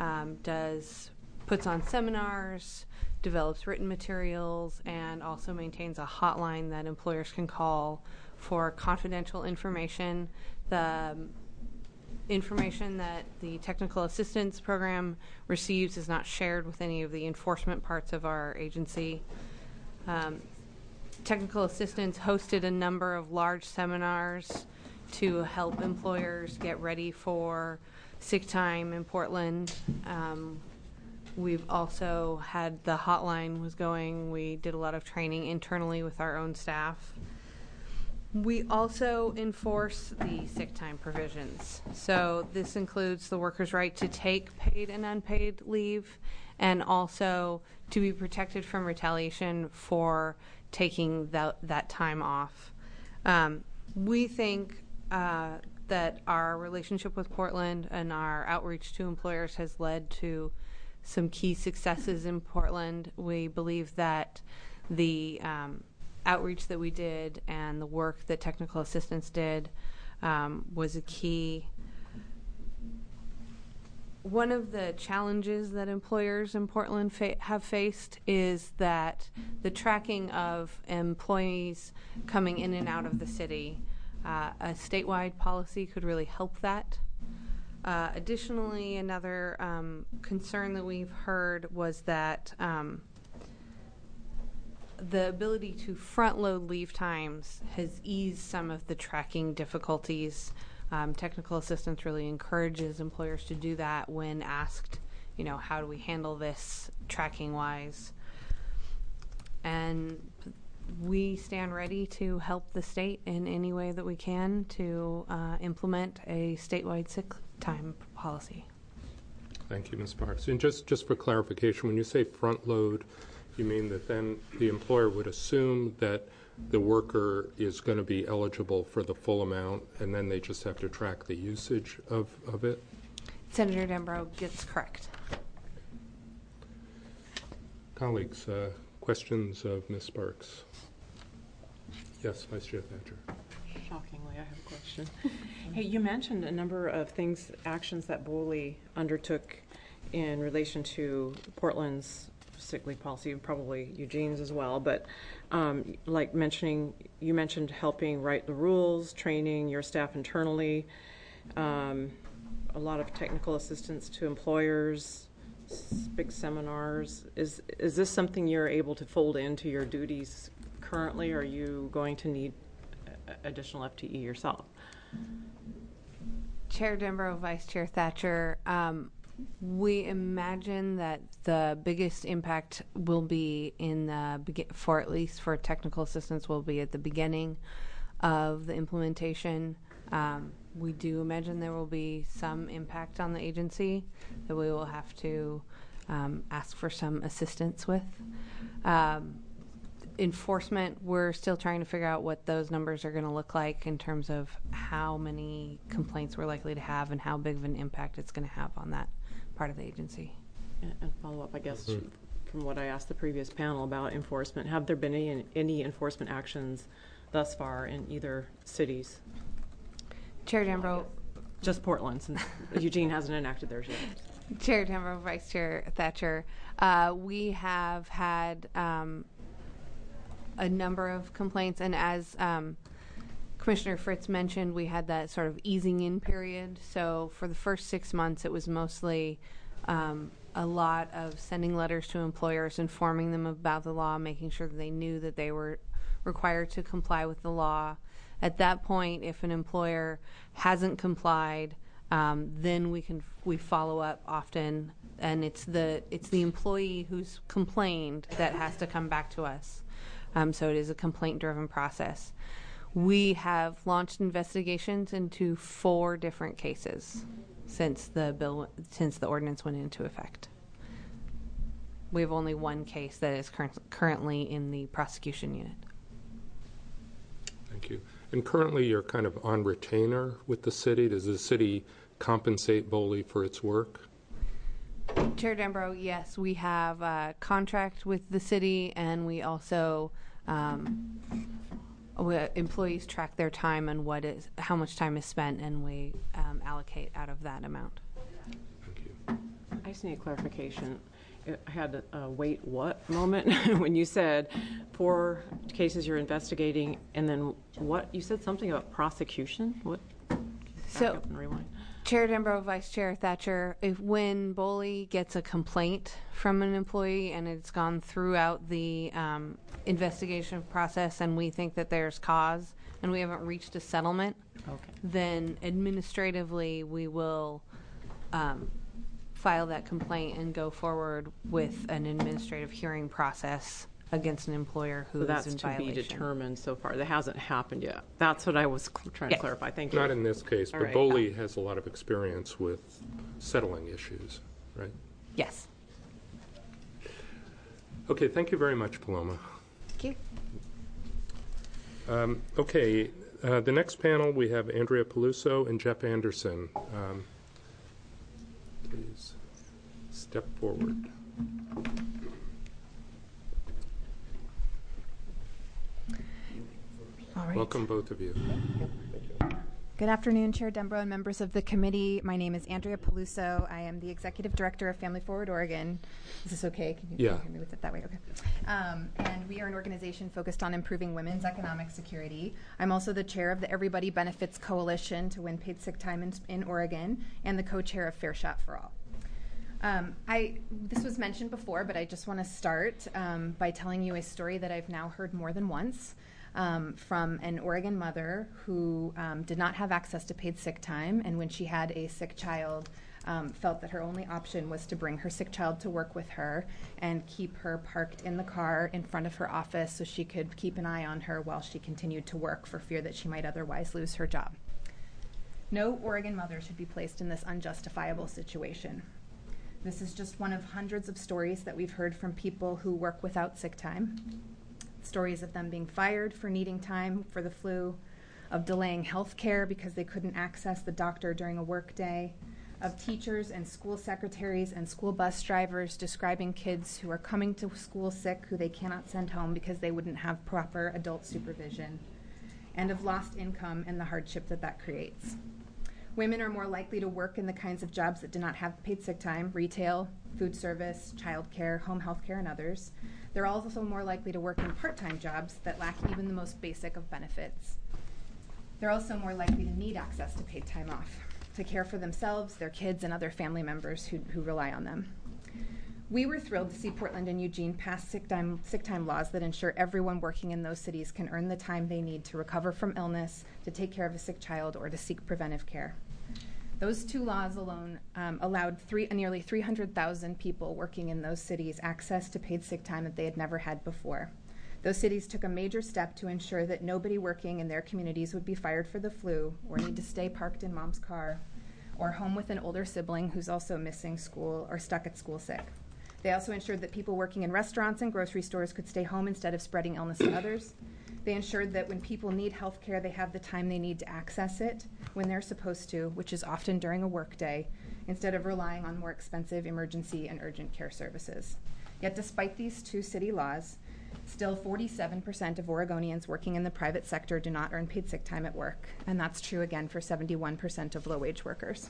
puts on seminars, develops written materials, and also maintains a hotline that employers can call for confidential information. The information that the technical assistance program receives is not shared with any of the enforcement parts of our agency. Technical assistance hosted a number of large seminars to help employers get ready for sick time in Portland. We've also had the hotline was going. We did a lot of training internally with our own staff. We also enforce the sick time provisions. So this includes the worker's right to take paid and unpaid leave and also to be protected from retaliation for taking that time off. We think that our relationship with Portland and our outreach to employers has led to some key successes in Portland. We believe that the outreach that we did and the work that technical assistance did was a key. One of the challenges that employers in Portland have faced is that the tracking of employees coming in and out of the city. A statewide policy could really help that. Additionally, another concern that we've heard was that the ability to front load leave times has eased some of the tracking difficulties. Technical assistance really encourages employers to do that when asked, how do we handle this tracking wise? And we stand ready to help the state in any way that we can to implement a statewide sick time policy. Thank you, Ms. Parks. And just for clarification, when you say front load, you mean that then the employer would assume that the worker is going to be eligible for the full amount, and then they just have to track the usage of it? Senator Denbrough gets correct. Colleagues, questions of Ms. Sparks? Yes, Vice Chair Thatcher. Shockingly, I have a question. Hey, you mentioned a number of actions that BOLI undertook in relation to Portland's sick leave policy, and probably Eugene's as well, but you mentioned helping write the rules, training your staff internally, a lot of technical assistance to employers, big seminars. Is this something you're able to fold into your duties currently, or are you going to need additional FTE yourself? Chair Denbrough, Vice Chair Thatcher, we imagine that the biggest impact will be at least for technical assistance, will be at the beginning of the implementation. We do imagine there will be some impact on the agency that we will have to ask for some assistance with. Enforcement, we're still trying to figure out what those numbers are going to look like in terms of how many complaints we're likely to have and how big of an impact it's going to have on that part of the agency. And follow up, I guess, from what I asked the previous panel about enforcement, have there been any enforcement actions thus far in either cities? Chair Denbrough. Just Portland, since Eugene hasn't enacted theirs yet. Chair Denbrough, Vice Chair Thatcher, we have had a number of complaints, and as Commissioner Fritz mentioned, we had that sort of easing in period. So for the first 6 months, it was mostly a lot of sending letters to employers, informing them about the law, making sure that they knew that they were required to comply with the law. At that point, if an employer hasn't complied, then we follow up often, and it's the employee who's complained that has to come back to us. So it is a complaint-driven process. We have launched investigations into 4 different cases since the ordinance went into effect. We have only 1 case that is currently in the prosecution unit. Thank you. And currently you're kind of on retainer with the city. Does the city compensate BOLI for its work? Chair Denbrough, yes, we have a contract with the city, and we also employees track their time and how much time is spent, and we allocate out of that amount. Thank you. I just need clarification. I had a wait what moment when you said 4 cases you're investigating, and then what? You said something about prosecution? What? So, back up and rewind. Chair Denbrough, Vice Chair Thatcher, when BOLI gets a complaint from an employee and it's gone throughout the investigation process and we think that there's cause and we haven't reached a settlement, then administratively we will file that complaint and go forward with an administrative hearing process against an employer who is in violation. That's to be determined so far. That hasn't happened yet. That's what I was trying to clarify. Thank you. Not in this case, but BOLI has a lot of experience with settling issues, right? Yes. Okay, thank you very much, Paloma. Thank you. Okay, the next panel we have Andrea Peluso and Jeff Anderson. Please step forward. All right. Welcome, both of you. Good afternoon, Chair Denbrough and members of the committee. My name is Andrea Peluso. I am the Executive Director of Family Forward Oregon. Is this okay? Can you hear me with it that way? Okay. And we are an organization focused on improving women's economic security. I'm also the chair of the Everybody Benefits Coalition to win paid sick time in Oregon and the co-chair of Fair Shot for All. This was mentioned before, but I just want to start by telling you a story that I've now heard more than once from an Oregon mother who did not have access to paid sick time, and when she had a sick child, felt that her only option was to bring her sick child to work with her and keep her parked in the car in front of her office so she could keep an eye on her while she continued to work for fear that she might otherwise lose her job. No Oregon mother should be placed in this unjustifiable situation. This is just one of hundreds of stories that we've heard from people who work without sick time. Stories of them being fired for needing time for the flu, of delaying health care because they couldn't access the doctor during a work day, of teachers and school secretaries and school bus drivers describing kids who are coming to school sick who they cannot send home because they wouldn't have proper adult supervision, and of lost income and the hardship that that creates. Women are more likely to work in the kinds of jobs that do not have paid sick time: retail, food service, childcare, home health care, and others. They're also more likely to work in part-time jobs that lack even the most basic of benefits. They're also more likely to need access to paid time off to care for themselves, their kids, and other family members who rely on them. We were thrilled to see Portland and Eugene pass sick time laws that ensure everyone working in those cities can earn the time they need to recover from illness, to take care of a sick child, or to seek preventive care. Those two laws alone allowed nearly 300,000 people working in those cities access to paid sick time that they had never had before. Those cities took a major step to ensure that nobody working in their communities would be fired for the flu, or need to stay parked in mom's car, or home with an older sibling who's also missing school or stuck at school sick. They also ensured that people working in restaurants and grocery stores could stay home instead of spreading illness to others. They ensured that when people need health care, they have the time they need to access it when they're supposed to, which is often during a work day, instead of relying on more expensive emergency and urgent care services. Yet despite these two city laws, still 47% of Oregonians working in the private sector do not earn paid sick time at work, and that's true again for 71% of low-wage workers.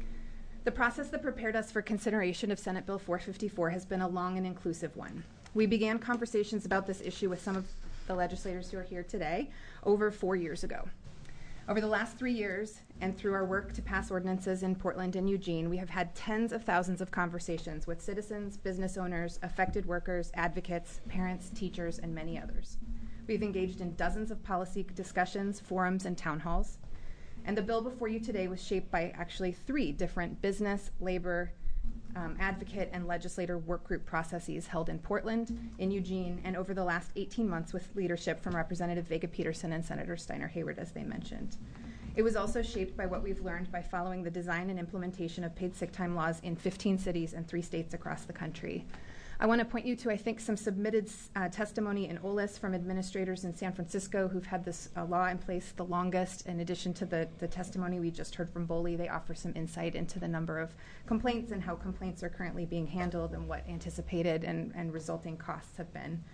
The process that prepared us for consideration of Senate Bill 454 has been a long and inclusive one. We began conversations about this issue with some of the legislators who are here today over 4 years ago. Over the last 3 years, and through our work to pass ordinances in Portland and Eugene, we have had tens of thousands of conversations with citizens, business owners, affected workers, advocates, parents, teachers, and many others. We've engaged in dozens of policy discussions, forums, and town halls. And the bill before you today was shaped by actually 3 different business, labor, advocate, and legislator work group processes held in Portland, in Eugene, and over the last 18 months with leadership from Representative Vega Peterson and Senator Steiner Hayward, as they mentioned. It was also shaped by what we've learned by following the design and implementation of paid sick time laws in 15 cities and 3 states across the country. I want to point you to, I think, some submitted testimony in OLIS from administrators in San Francisco who've had this law in place the longest. In addition to the testimony we just heard from BOLI, they offer some insight into the number of complaints and how complaints are currently being handled and what anticipated and resulting costs have been.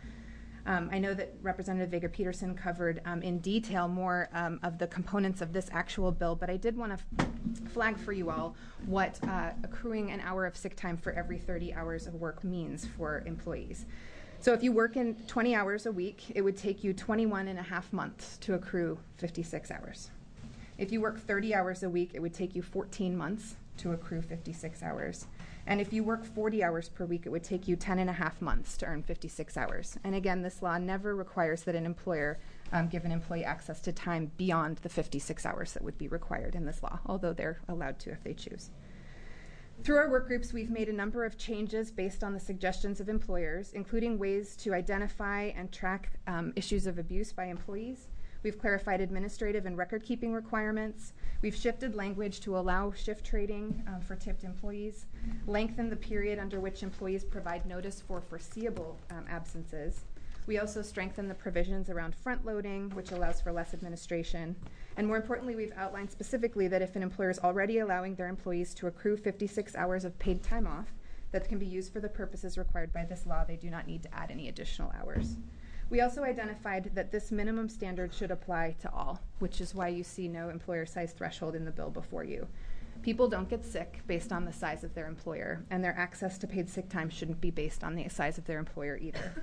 I know that Representative Vega Peterson covered in detail more of the components of this actual bill, but I did want to flag for you all what accruing an hour of sick time for every 30 hours of work means for employees. So if you work in 20 hours a week, it would take you 21 and a half months to accrue 56 hours. If you work 30 hours a week, it would take you 14 months to accrue 56 hours. And if you work 40 hours per week, it would take you 10 and a half months to earn 56 hours. And again, this law never requires that an employer give an employee access to time beyond the 56 hours that would be required in this law, although they're allowed to if they choose. Through our work groups, we've made a number of changes based on the suggestions of employers, including ways to identify and track issues of abuse by employees. We've clarified administrative and record-keeping requirements. We've shifted language to allow shift trading for tipped employees, lengthened the period under which employees provide notice for foreseeable absences. We also strengthened the provisions around front-loading, which allows for less administration. And more importantly, we've outlined specifically that if an employer is already allowing their employees to accrue 56 hours of paid time off that can be used for the purposes required by this law, they do not need to add any additional hours. We also identified that this minimum standard should apply to all, which is why you see no employer size threshold in the bill before you. People don't get sick based on the size of their employer, and their access to paid sick time shouldn't be based on the size of their employer either.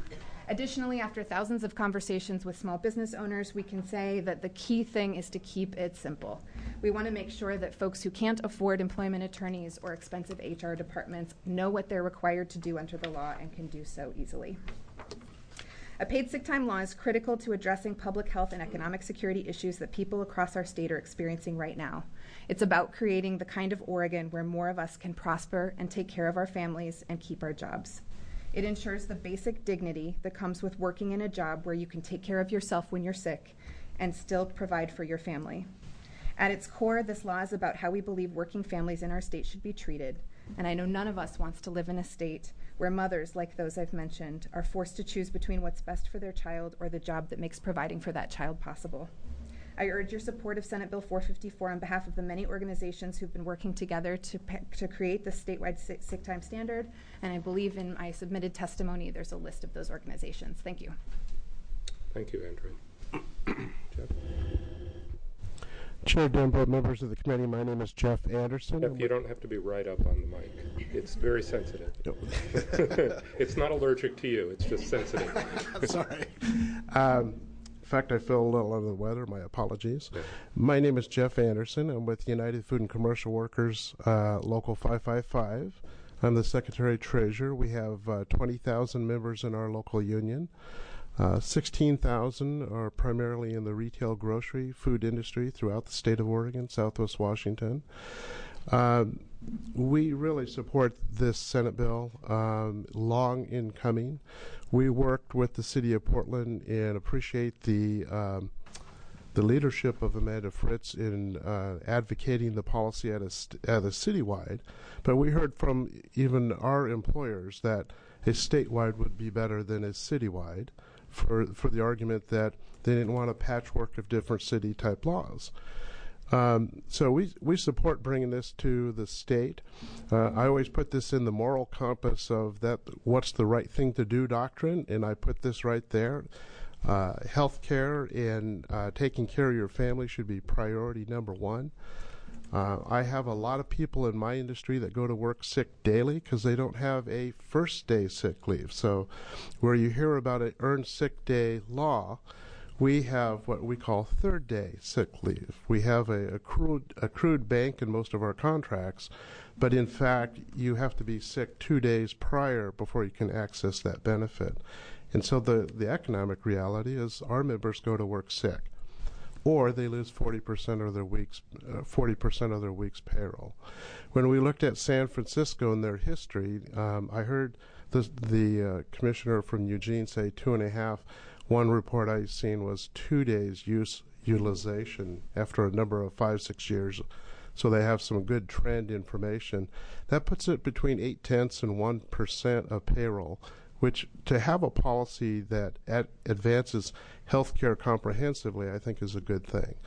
Additionally, after thousands of conversations with small business owners, we can say that the key thing is to keep it simple. We want to make sure that folks who can't afford employment attorneys or expensive HR departments know what they're required to do under the law and can do so easily. A paid sick time law is critical to addressing public health and economic security issues that people across our state are experiencing right now. It's about creating the kind of Oregon where more of us can prosper and take care of our families and keep our jobs. It ensures the basic dignity that comes with working in a job where you can take care of yourself when you're sick and still provide for your family. At its core, this law is about how we believe working families in our state should be treated. And I know none of us wants to live in a state where mothers, like those I've mentioned, are forced to choose between what's best for their child or the job that makes providing for that child possible. I urge your support of Senate Bill 454 on behalf of the many organizations who've been working together to create this statewide sick time standard, and I believe in my submitted testimony there's a list of those organizations. Thank you. Thank you, Andrew. Jeff? Chair Denbrough, members of the committee, my name is Jeff Anderson. Jeff, you don't have to be right up on the mic. It's very sensitive. It's not allergic to you, it's just sensitive. Sorry. In fact, I feel a little under the weather. My apologies. Yeah. My name is Jeff Anderson. I'm with United Food and Commercial Workers, Local 555. I'm the Secretary-Treasurer. We have 20,000 members in our local union. 16,000 are primarily in the retail grocery food industry throughout the state of Oregon, Southwest Washington. We really support this Senate bill, long in coming. We worked with the City of Portland and appreciate the leadership of Amanda Fritz in advocating the policy at a citywide. But we heard from even our employers that a statewide would be better than a citywide for the argument that they didn't want a patchwork of different city-type laws. So we support bringing this to the state. I always put this in the moral compass of that what's the right thing to do doctrine, and I put this right there. Health care and taking care of your family should be priority number one. I have a lot of people in my industry that go to work sick daily because they don't have a first day sick leave. So where you hear about an earned sick day law, we have what we call third day sick leave. We have a accrued bank in most of our contracts, but in fact you have to be sick 2 days prior before you can access that benefit. And so the economic reality is our members go to work sick, or they lose 40% of their week's payroll. When we looked at San Francisco and their history, I heard the commissioner from Eugene say 2.5. One report I've seen was 2 days utilization after a number of 5-6 years. So they have some good trend information. That puts it between 0.8 and 1% of payroll, which to have a policy that advances health care comprehensively, I think is a good thing.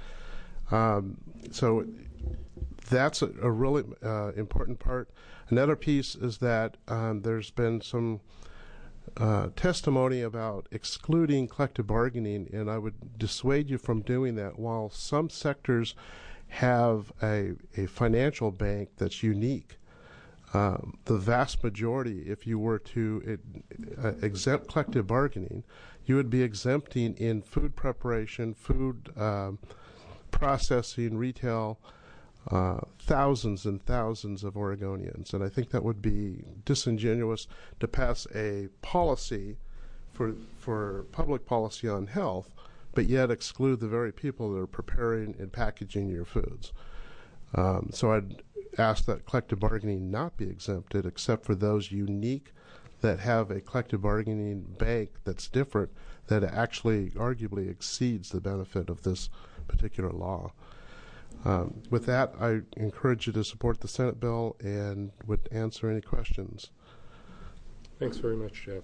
So that's a really important part. Another piece is that there's been some testimony about excluding collective bargaining, and I would dissuade you from doing that. While some sectors have a financial bank that's unique, the vast majority, if you were to exempt collective bargaining, you would be exempting in food preparation, food processing, retail, thousands and thousands of Oregonians. And I think that would be disingenuous to pass a policy for public policy on health, but yet exclude the very people that are preparing and packaging your foods. So I'd ask that collective bargaining not be exempted except for those unique that have a collective bargaining bank that's different, that actually arguably exceeds the benefit of this particular law. With that, I encourage you to support the Senate bill and would answer any questions. Thanks very much, Jeff.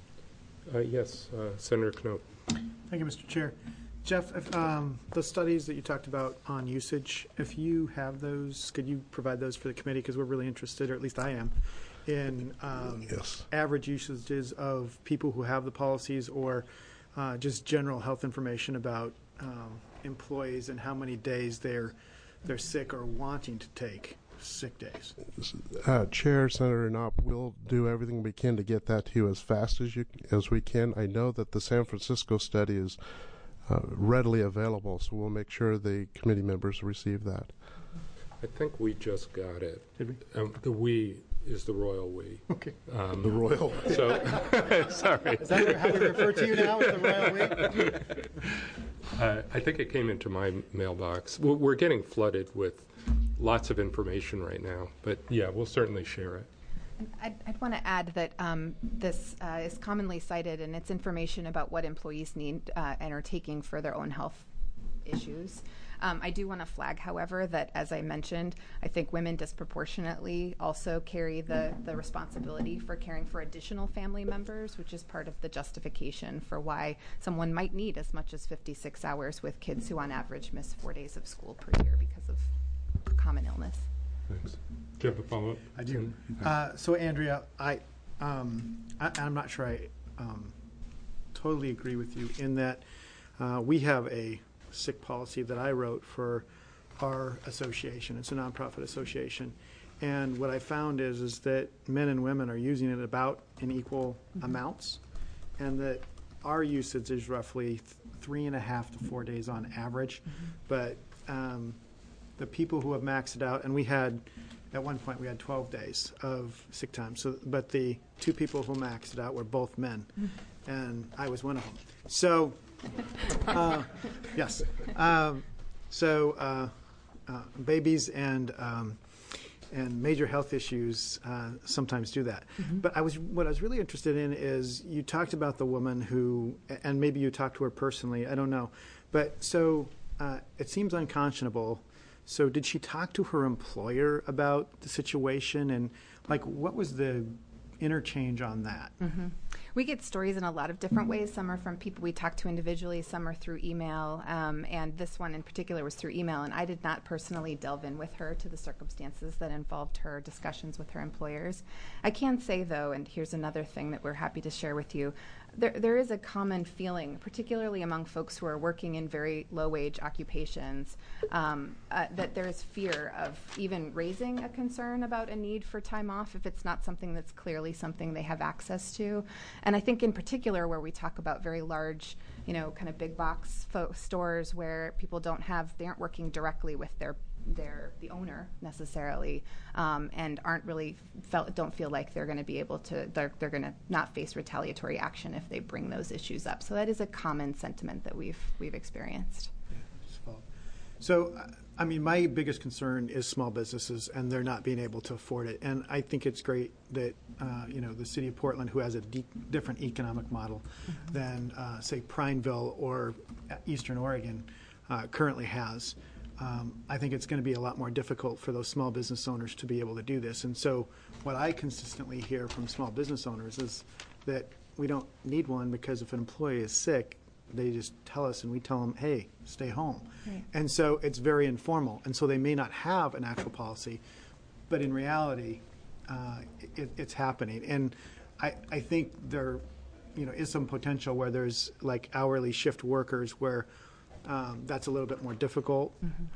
Yes, Senator Knopp. Thank you, Mr. Chair. Jeff, if, the studies that you talked about on usage, if you have those, could you provide those for the committee? Because we're really interested, or at least I am, in average usages of people who have the policies, or just general health information about employees and how many days they're sick or wanting to take. sick days? Chair, Senator Knopp, we'll do everything we can to get that to you as fast as we can. I know that the San Francisco study is readily available, so we'll make sure the committee members receive that. I think we just got it. Did we? The we is the royal we. Okay. The royal we. So, sorry. Is that how we refer to you now, as the royal we? I think it came into my mailbox. We're getting flooded with lots of information right now, but yeah, we'll certainly share it. I'd want to add that this is commonly cited, and it's information about what employees need and are taking for their own health issues. I do want to flag, however, that as I mentioned, I think women disproportionately also carry the responsibility for caring for additional family members, which is part of the justification for why someone might need as much as 56 hours with kids who on average miss 4 days of school per year because of common illness. Thanks. Do you have a follow-up? I do. So, Andrea, I'm not sure I totally agree with you in that we have a sick policy that I wrote for our association. It's a nonprofit association. And what I found is that men and women are using it about in equal amounts, and that our usage is roughly 3.5 to 4 days on average. But the people who have maxed it out, and we had, at one point, we had 12 days of sick time. So, but the two people who maxed it out were both men, and I was one of them. So, yes. Babies and major health issues sometimes do that. But what I was really interested in is you talked about the woman who, and maybe you talked to her personally, I don't know. But so it seems unconscionable. So did she talk to her employer about the situation, and what was the interchange on that? We get stories in a lot of different ways. Some are from people we talk to individually, some are through email, and this one in particular was through email, and I did not personally delve in with her to the circumstances that involved her discussions with her employers. I can say, though, and here's another thing that we're happy to share with you, there is a common feeling, particularly among folks who are working in very low-wage occupations, that there is fear of even raising a concern about a need for time off if it's not something that's clearly something they have access to. And I think in particular where we talk about very large, kind of big box stores where people they aren't working directly with the owner necessarily, and don't feel like they're going to be able to, they're going to not face retaliatory action if they bring those issues up. So that is a common sentiment that we've experienced. So, I mean, my biggest concern is small businesses and they're not being able to afford it. And I think it's great that, the city of Portland, who has a different economic model than, say, Prineville or Eastern Oregon currently has. I think it's going to be a lot more difficult for those small business owners to be able to do this. And so what I consistently hear from small business owners is that we don't need one because if an employee is sick, they just tell us and we tell them, hey, stay home. Right. And so it's very informal. And so they may not have an actual policy, but in reality, it's happening. And I think there is some potential where there's like hourly shift workers where that's a little bit more difficult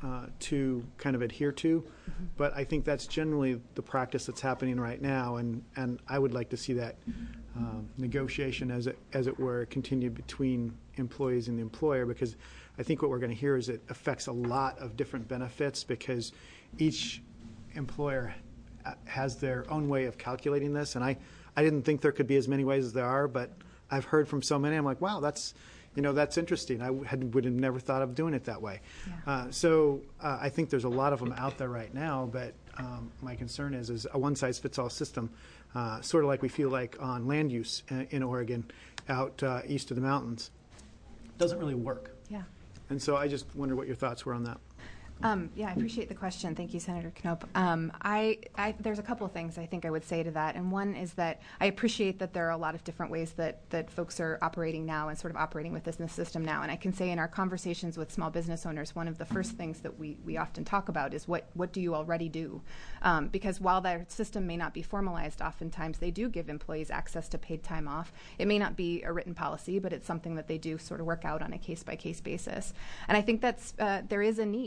to kind of adhere to. But I think that's generally the practice that's happening right now. And I would like to see that negotiation, as it were, continue between employees and the employer, because I think what we're going to hear is it affects a lot of different benefits because each employer has their own way of calculating this. And I didn't think there could be as many ways as there are, but I've heard from so many. I'm like, wow, that's interesting. I would have never thought of doing it that way. Yeah. So I think there's a lot of them out there right now, but my concern is a one-size-fits-all system, sort of like we feel like on land use in Oregon out east of the mountains. Doesn't really work. Yeah. And so I just wonder what your thoughts were on that. Yeah, I appreciate the question. Thank you, Senator Knopp. There's a couple of things I think I would say to that. And one is that I appreciate that there are a lot of different ways that folks are operating now and sort of operating with this system now. And I can say in our conversations with small business owners, one of the first things that we often talk about is what do you already do? Because while that system may not be formalized, oftentimes they do give employees access to paid time off. It may not be a written policy, but it's something that they do sort of work out on a case-by-case basis. And I think there is a need.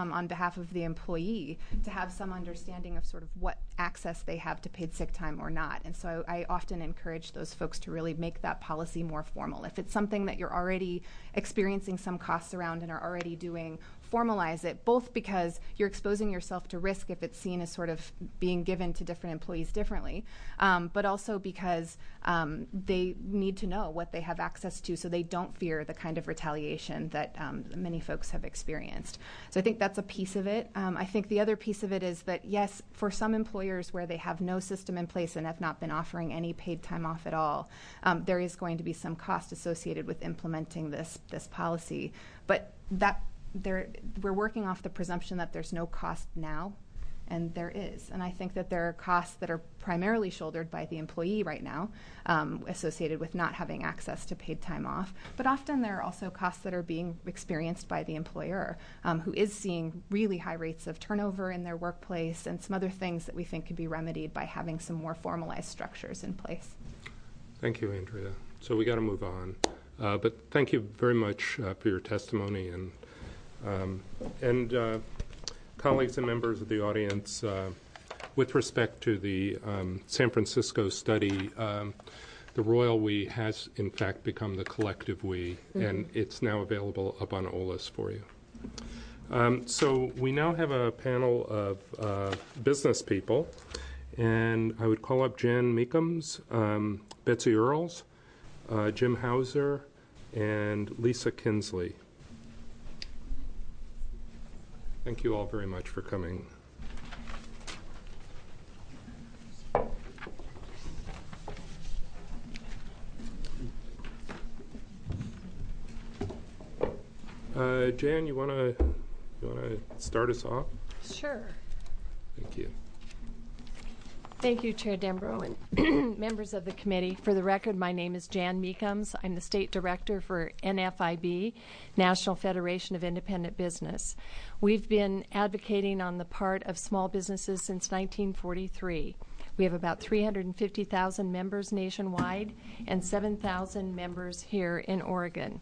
on behalf of the employee to have some understanding of sort of what access they have to paid sick time or not. And so I often encourage those folks to really make that policy more formal. If it's something that you're already experiencing some costs around and are already doing, formalize it, both because you're exposing yourself to risk if it's seen as sort of being given to different employees differently, but also because they need to know what they have access to so they don't fear the kind of retaliation that many folks have experienced. So I think that's a piece of it. I think the other piece of it is that, yes, for some employers where they have no system in place and have not been offering any paid time off at all, there is going to be some cost associated with implementing this policy. But we're working off the presumption that there's no cost now, and there is. And I think that there are costs that are primarily shouldered by the employee right now, associated with not having access to paid time off. But often there are also costs that are being experienced by the employer, who is seeing really high rates of turnover in their workplace and some other things that we think can be remedied by having some more formalized structures in place. Thank you, Andrea. So we got to move on. But thank you very much for your testimony. And colleagues and members of the audience, with respect to the San Francisco study, the royal we has in fact become the collective we, and it's now available up on OLIS for you. So we now have a panel of business people, and I would call up Jan Meekums, Betsy Earls, Jim Hauser, and Lisa Kinsley. Thank you all very much for coming. Jan, you want to start us off? Sure. Thank you. Thank you, Chair Denbrough and members of the committee. For the record, my name is Jan Meekums. I'm the State Director for NFIB, National Federation of Independent Business. We've been advocating on the part of small businesses since 1943. We have about 350,000 members nationwide and 7,000 members here in Oregon.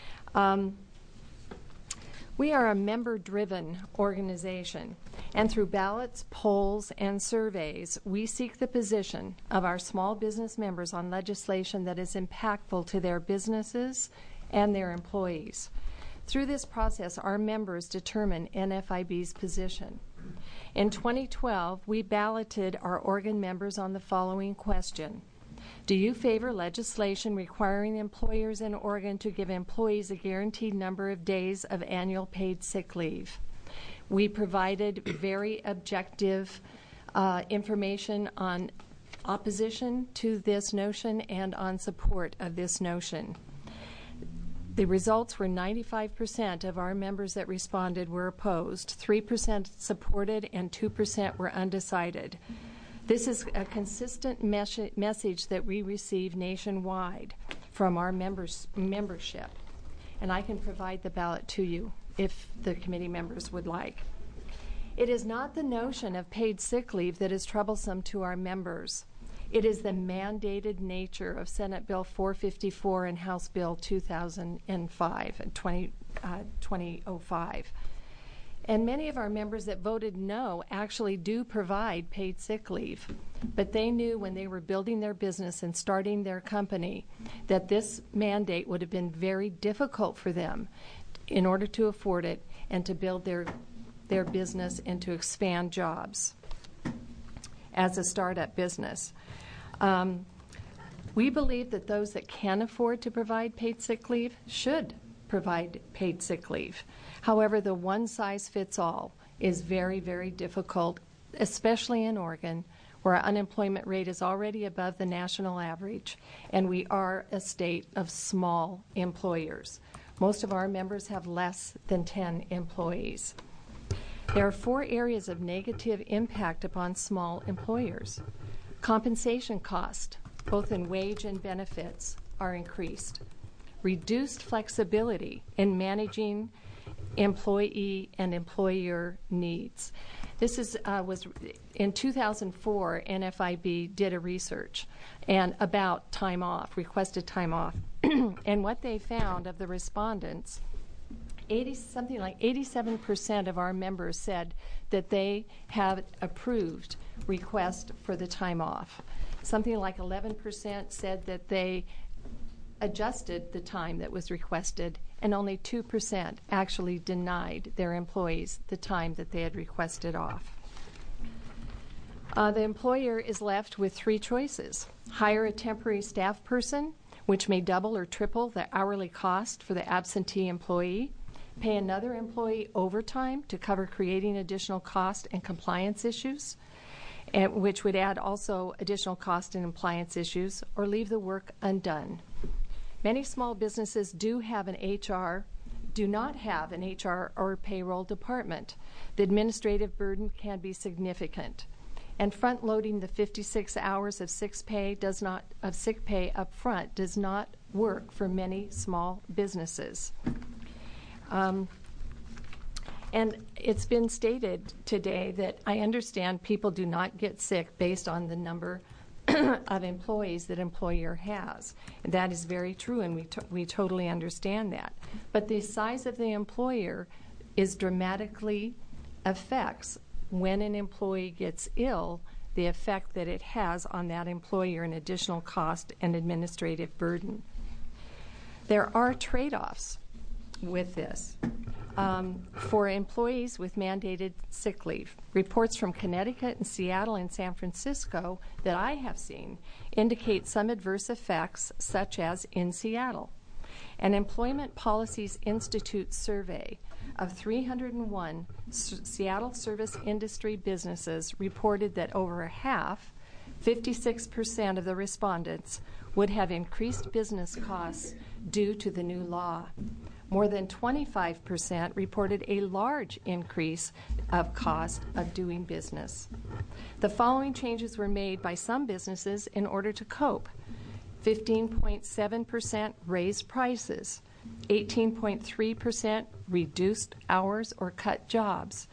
We are a member-driven organization, and through ballots, polls, and surveys, we seek the position of our small business members on legislation that is impactful to their businesses and their employees. Through this process, our members determine NFIB's position. In 2012, we balloted our Oregon members on the following question: do you favor legislation requiring employers in Oregon to give employees a guaranteed number of days of annual paid sick leave? We provided very objective information on opposition to this notion and on support of this notion. The results were 95% of our members that responded were opposed, 3% supported, and 2% were undecided. This is a consistent message that we receive nationwide from our membership, and I can provide the ballot to you if the committee members would like. It is not the notion of paid sick leave that is troublesome to our members. It is the mandated nature of Senate Bill 454 and House Bill 2005. And many of our members that voted no actually do provide paid sick leave. But they knew when they were building their business and starting their company that this mandate would have been very difficult for them in order to afford it and to build their business and to expand jobs as a startup business. We believe that those that can afford to provide paid sick leave should provide paid sick leave. However, the one-size-fits-all is very, very difficult, especially in Oregon, where our unemployment rate is already above the national average, and we are a state of small employers. Most of our members have less than 10 employees. There are 4 areas of negative impact upon small employers. Compensation costs, both in wage and benefits, are increased. Reduced flexibility in managing employee and employer needs. This was in 2004. NFIB did a research about time off, requested time off, and what they found of the respondents, something like 87% of our members said that they have approved request for the time off. Something like 11% said that they adjusted the time that was requested, and only 2% actually denied their employees the time that they had requested off. The employer is left with three choices: hire a temporary staff person, which may double or triple the hourly cost for the absentee employee, pay another employee overtime to cover creating additional cost and compliance issues, which would add also additional cost and compliance issues, or leave the work undone. Many small businesses do not have an HR or payroll department. The administrative burden can be significant, and front-loading the 56 hours of sick pay up front does not work for many small businesses. And it's been stated today that I understand people do not get sick based on the number of employees that employer has. And that is very true, and we totally understand that. But the size of the employer is dramatically affects when an employee gets ill, the effect that it has on that employer in additional cost and administrative burden. There are trade-offs with this. For employees with mandated sick leave, reports from Connecticut and Seattle and San Francisco that I have seen indicate some adverse effects, such as in Seattle. An Employment Policies Institute survey of 301 Seattle service industry businesses reported that over half, 56% of the respondents, would have increased business costs due to the new law. More than 25% reported a large increase of cost of doing business. The following changes were made by some businesses in order to cope. 15.7% raised prices, 18.3% reduced hours or cut jobs,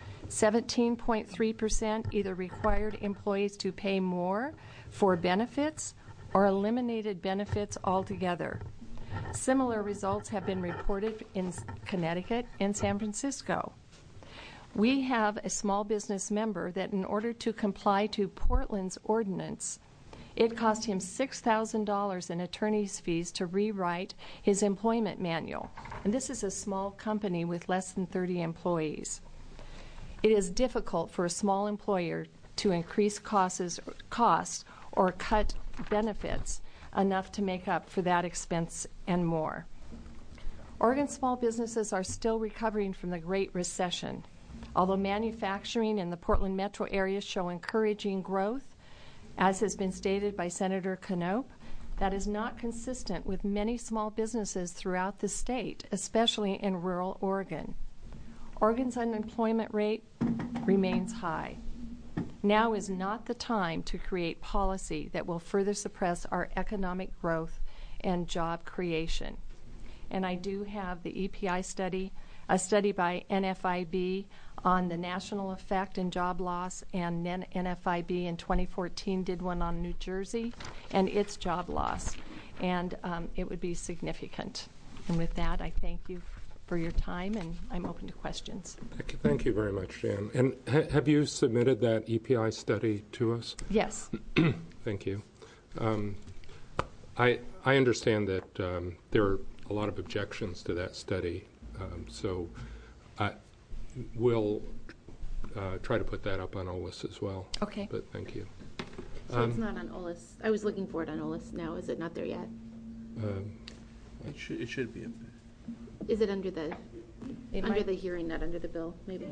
17.3% either required employees to pay more for benefits or eliminated benefits altogether. Similar results have been reported in Connecticut and San Francisco. We have a small business member that in order to comply to Portland's ordinance, it cost him $6,000 in attorney's fees to rewrite his employment manual. And this is a small company with less than 30 employees. It is difficult for a small employer to increase costs or cut benefits enough to make up for that expense and more. Oregon small businesses are still recovering from the Great Recession. Although manufacturing in the Portland metro area show encouraging growth, as has been stated by Senator Knopp, that is not consistent with many small businesses throughout the state, especially in rural Oregon. Oregon's unemployment rate remains high. Now is not the time to create policy that will further suppress our economic growth and job creation. And I do have the EPI study, a study by NFIB on the national effect and job loss, and then NFIB in 2014 did one on New Jersey and its job loss. And it would be significant. And with that, I thank you for your time, and I'm open to questions. Thank you very much, Jan. And have you submitted that EPI study to us? Yes. Thank you. I understand that there are a lot of objections to that study, so we'll try to put that up on OLIS as well. Okay. But thank you. So it's not on OLIS. I was looking for it on OLIS now. Is it not there yet? It should be up there. Is it under the the hearing, not under the bill, maybe?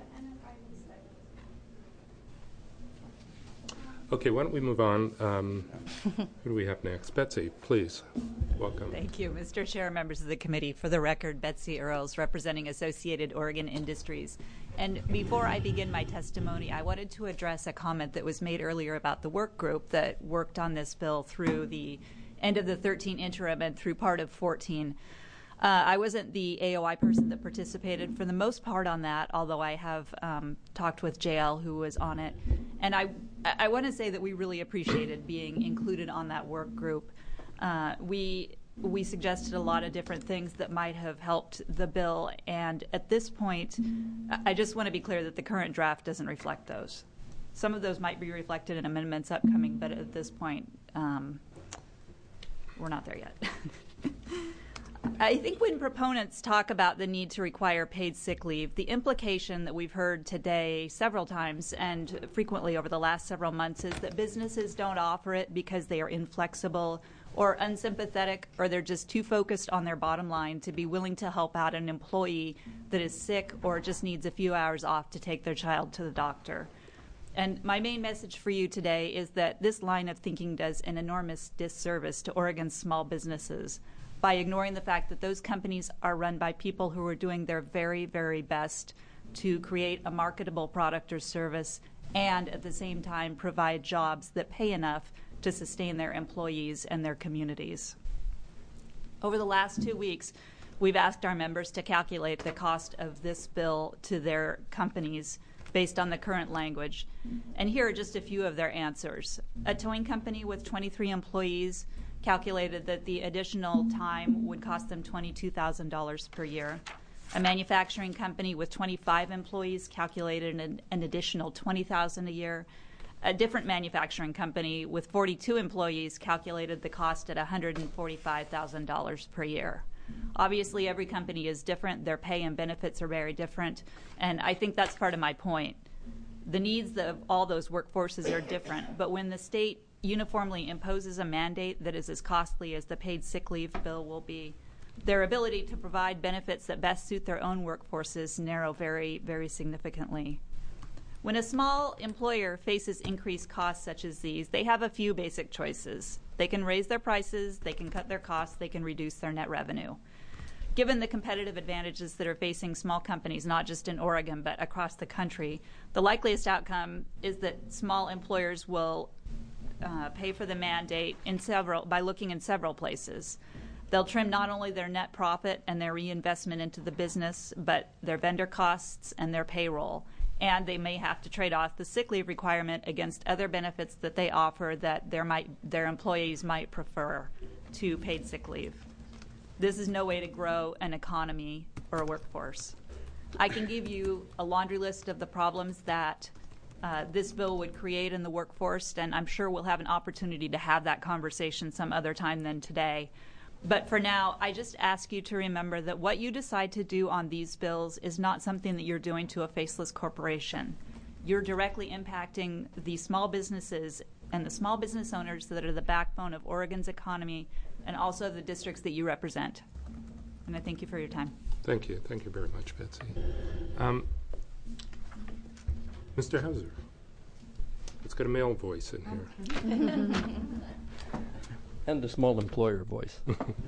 Okay, why don't we move on? Who do we have next? Betsy, please. Welcome. Thank you, Mr. Chair, members of the committee. For the record, Betsy Earls, representing Associated Oregon Industries. And before I begin my testimony, I wanted to address a comment that was made earlier about the work group that worked on this bill through the end of the 13 interim and through part of 14. I wasn't the AOI person that participated for the most part on that, although I have talked with JL, who was on it. And I want to say that we really appreciated being included on that work group. We we suggested a lot of different things that might have helped the bill. And at this point, I just want to be clear that the current draft doesn't reflect those. Some of those might be reflected in amendments upcoming, but at this point, we're not there yet. I think when proponents talk about the need to require paid sick leave, the implication that we've heard today several times and frequently over the last several months is that businesses don't offer it because they are inflexible or unsympathetic, or they're just too focused on their bottom line to be willing to help out an employee that is sick or just needs a few hours off to take their child to the doctor. And my main message for you today is that this line of thinking does an enormous disservice to Oregon's small businesses by ignoring the fact that those companies are run by people who are doing their very, very best to create a marketable product or service and at the same time provide jobs that pay enough to sustain their employees and their communities. Over the last 2 weeks, we've asked our members to calculate the cost of this bill to their companies based on the current language. And here are just a few of their answers. A towing company with 23 employees calculated that the additional time would cost them $22,000 per year. A manufacturing company with 25 employees calculated an additional $20,000 a year. A different manufacturing company with 42 employees calculated the cost at $145,000 per year. Obviously, every company is different. Their pay and benefits are very different, and I think that's part of my point. The needs of all those workforces are different, but when the state uniformly imposes a mandate that is as costly as the paid sick leave bill will be, their ability to provide benefits that best suit their own workforces narrow very, very significantly. When a small employer faces increased costs such as these, they have a few basic choices. They can raise their prices, they can cut their costs, they can reduce their net revenue. Given the competitive advantages that are facing small companies, not just in Oregon, but across the country, the likeliest outcome is that small employers will pay for the mandate by looking in several places. They'll trim not only their net profit and their reinvestment into the business, but their vendor costs and their payroll. And they may have to trade off the sick leave requirement against other benefits that they offer that their employees might prefer to paid sick leave. This is no way to grow an economy or a workforce. I can give you a laundry list of the problems that this bill would create in the workforce, and I'm sure we'll have an opportunity to have that conversation some other time than today. But for now, I just ask you to remember that what you decide to do on these bills is not something that you're doing to a faceless corporation. You're directly impacting the small businesses and the small business owners that are the backbone of Oregon's economy and also the districts that you represent. And I thank you for your time. Thank you. Thank you very much, Betsy. Mr. Hauser. Let's get a male voice in here. And a small employer voice.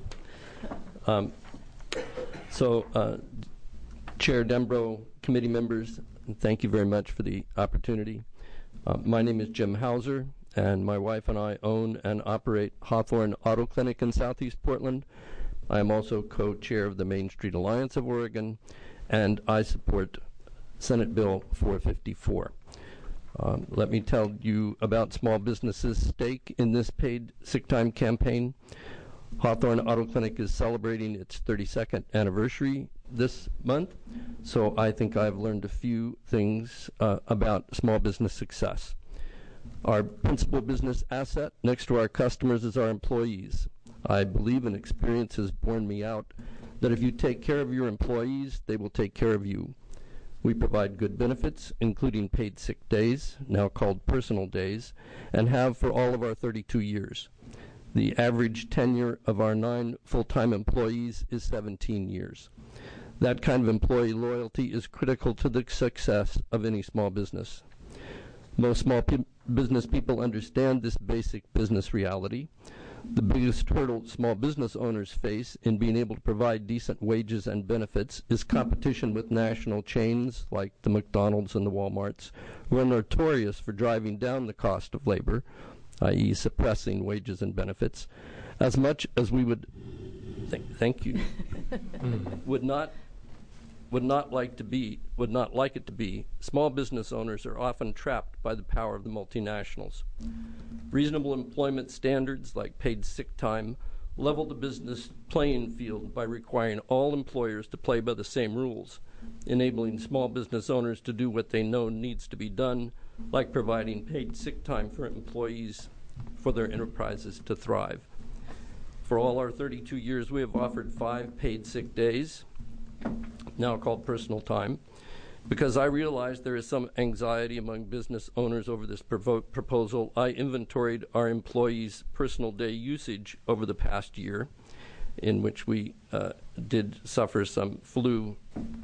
Chair Denbrough, committee members, thank you very much for the opportunity. My name is Jim Hauser, and my wife and I own and operate Hawthorne Auto Clinic in Southeast Portland. I am also co-chair of the Main Street Alliance of Oregon, and I support Senate Bill 454. Let me tell you about small businesses' stake in this paid sick time campaign. Hawthorne Auto Clinic is celebrating its 32nd anniversary this month, so I think I've learned a few things about small business success. Our principal business asset next to our customers is our employees. I believe and experience has borne me out that if you take care of your employees, they will take care of you. We provide good benefits, including paid sick days, now called personal days, and have for all of our 32 years. The average tenure of our 9 full-time employees is 17 years. That kind of employee loyalty is critical to the success of any small business. Most small business people understand this basic business reality. The biggest hurdle small business owners face in being able to provide decent wages and benefits is competition with national chains like the McDonald's and the Walmarts, who are notorious for driving down the cost of labor, i.e. suppressing wages and benefits, as much as we would, thank you, would not like it to be. Small business owners are often trapped by the power of the multinationals. Reasonable employment standards like paid sick time, level the business playing field by requiring all employers to play by the same rules, enabling small business owners to do what they know needs to be done, like providing paid sick time for employees for their enterprises to thrive. For all our 32 years, we have offered 5 paid sick days, now called personal time, because I realized there is some anxiety among business owners over this proposal. I inventoried our employees' personal day usage over the past year, in which we did suffer some flu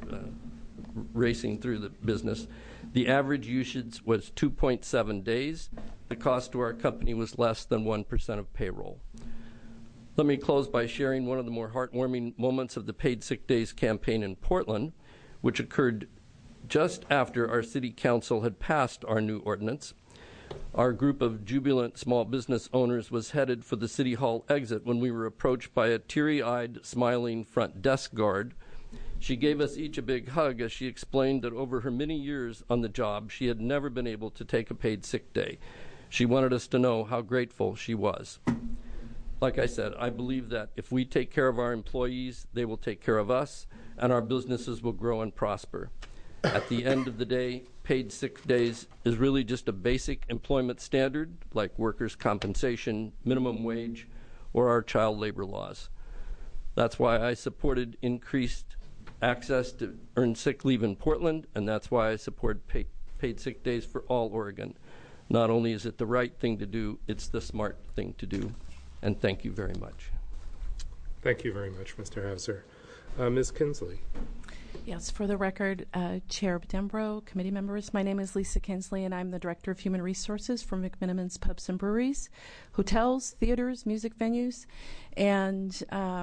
racing through the business. The average usage was 2.7 days. The cost to our company was less than 1% of payroll. Let me close by sharing one of the more heartwarming moments of the Paid Sick Days campaign in Portland, which occurred just after our city council had passed our new ordinance. Our group of jubilant small business owners was headed for the City Hall exit when we were approached by a teary-eyed, smiling front desk guard. She gave us each a big hug as she explained that over her many years on the job, she had never been able to take a paid sick day. She wanted us to know how grateful she was. Like I said, I believe that if we take care of our employees, they will take care of us, and our businesses will grow and prosper. At the end of the day, paid sick days is really just a basic employment standard like workers' compensation, minimum wage, or our child labor laws. That's why I supported increased access to earned sick leave in Portland, and that's why I support paid sick days for all Oregon. Not only is it the right thing to do, it's the smart thing to do. And thank you very much. Thank you very much, Mr. Hauser. Ms. Kinsley. Yes, for the record, Chair Denbrough, committee members, my name is Lisa Kinsley, and I'm the Director of Human Resources for McMenamins Pubs and Breweries, hotels, theaters, music venues, and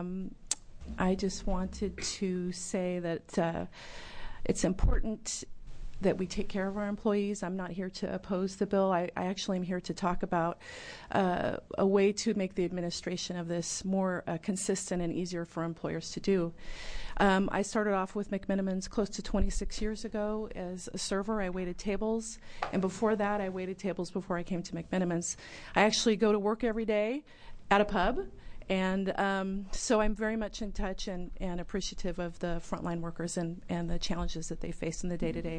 I just wanted to say that it's important that we take care of our employees. I'm not here to oppose the bill. I actually am here to talk about a way to make the administration of this more consistent and easier for employers to do. I started off with McMenamins close to 26 years ago as a server. I waited tables, and before that, I waited tables before I came to McMenamins. I actually go to work every day at a pub, and so I'm very much in touch and appreciative of the frontline workers and the challenges that they face in the day-to-day.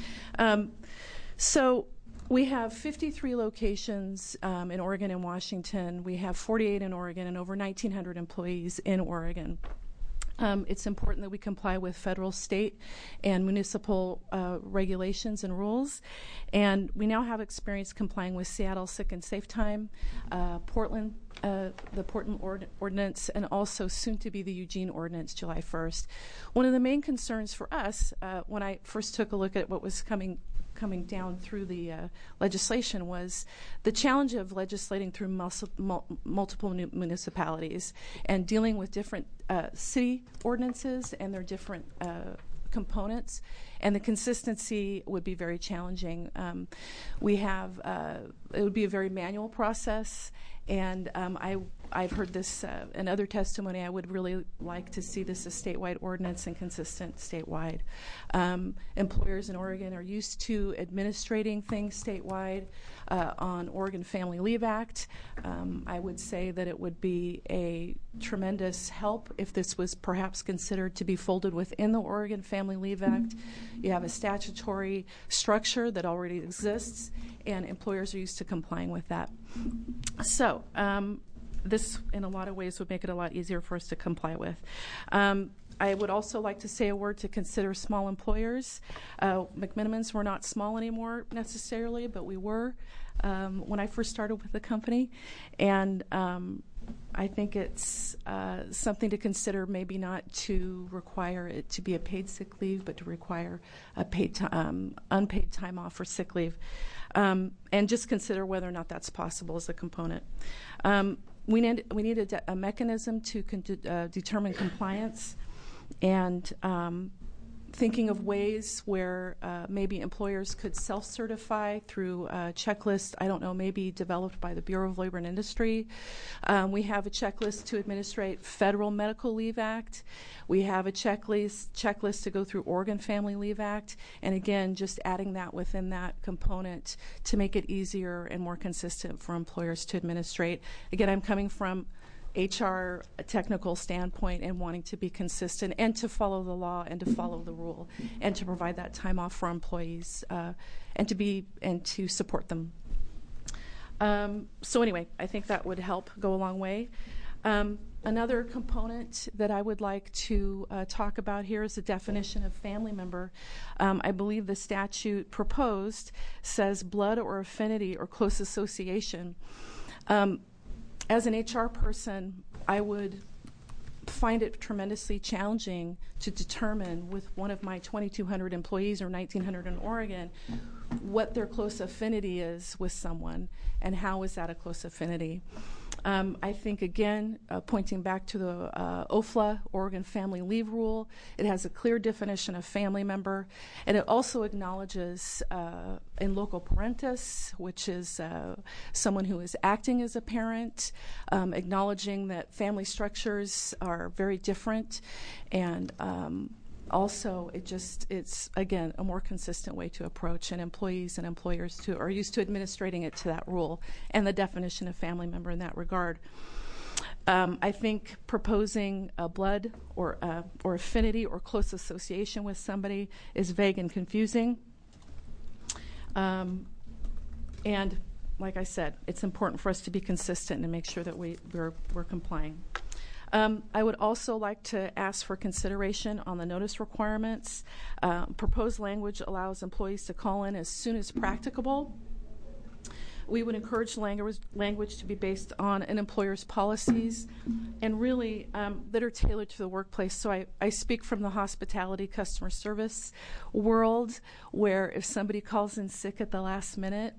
So we have 53 locations in Oregon and Washington. We have 48 in Oregon and over 1,900 employees in Oregon. It's important that we comply with federal, state, and municipal regulations and rules. And we now have experience complying with Seattle Sick and Safe Time, Portland, the Portland Ordinance, and also soon to be the Eugene Ordinance, July 1st. One of the main concerns for us when I first took a look at what was coming down through the legislation was the challenge of legislating through multiple municipalities and dealing with different city ordinances and their different components, and the consistency would be very challenging. It would be a very manual process, and I've heard this in other testimony. I would really like to see this as statewide ordinance and consistent statewide. Employers in Oregon are used to administrating things statewide on Oregon Family Leave Act. I would say that it would be a tremendous help if this was perhaps considered to be folded within the Oregon Family Leave Act. You have a statutory structure that already exists, and employers are used to complying with that. So this, in a lot of ways, would make it a lot easier for us to comply with. I would also like to say a word to consider small employers. McMenamins were not small anymore necessarily, but we were when I first started with the company. And I think it's something to consider, maybe not to require it to be a paid sick leave, but to require a unpaid time off for sick leave. And just consider whether or not that's possible as a component. We need a mechanism to determine compliance, and thinking of ways where maybe employers could self-certify through a checklist, I don't know, maybe developed by the Bureau of Labor and Industry. We have a checklist to administrate Federal Medical Leave Act. We have a checklist to go through Oregon Family Leave Act. And again, just adding that within that component to make it easier and more consistent for employers to administrate. Again, I'm coming from HR technical standpoint and wanting to be consistent and to follow the law and to follow the rule and to provide that time off for employees and to support them. So anyway, I think that would help go a long way. Another component that I would like to talk about here is the definition of family member. I believe the statute proposed says blood or affinity or close association. As an HR person, I would find it tremendously challenging to determine with one of my 2,200 employees or 1,900 in Oregon what their close affinity is with someone and how is that a close affinity. I think, again, pointing back to the OFLA, Oregon Family Leave Rule, it has a clear definition of family member, and it also acknowledges in loco parentis, which is someone who is acting as a parent, acknowledging that family structures are very different, and also, it's again a more consistent way to approach, and employees and employers are used to administrating it to that rule and the definition of family member in that regard. I think proposing a blood or affinity or close association with somebody is vague and confusing. And like I said, it's important for us to be consistent and make sure that we're complying. I would also like to ask for consideration on the notice requirements. Proposed language allows employees to call in as soon as practicable. We would encourage language to be based on an employer's policies and really that are tailored to the workplace. So I speak from the hospitality customer service world, where if somebody calls in sick at the last minute,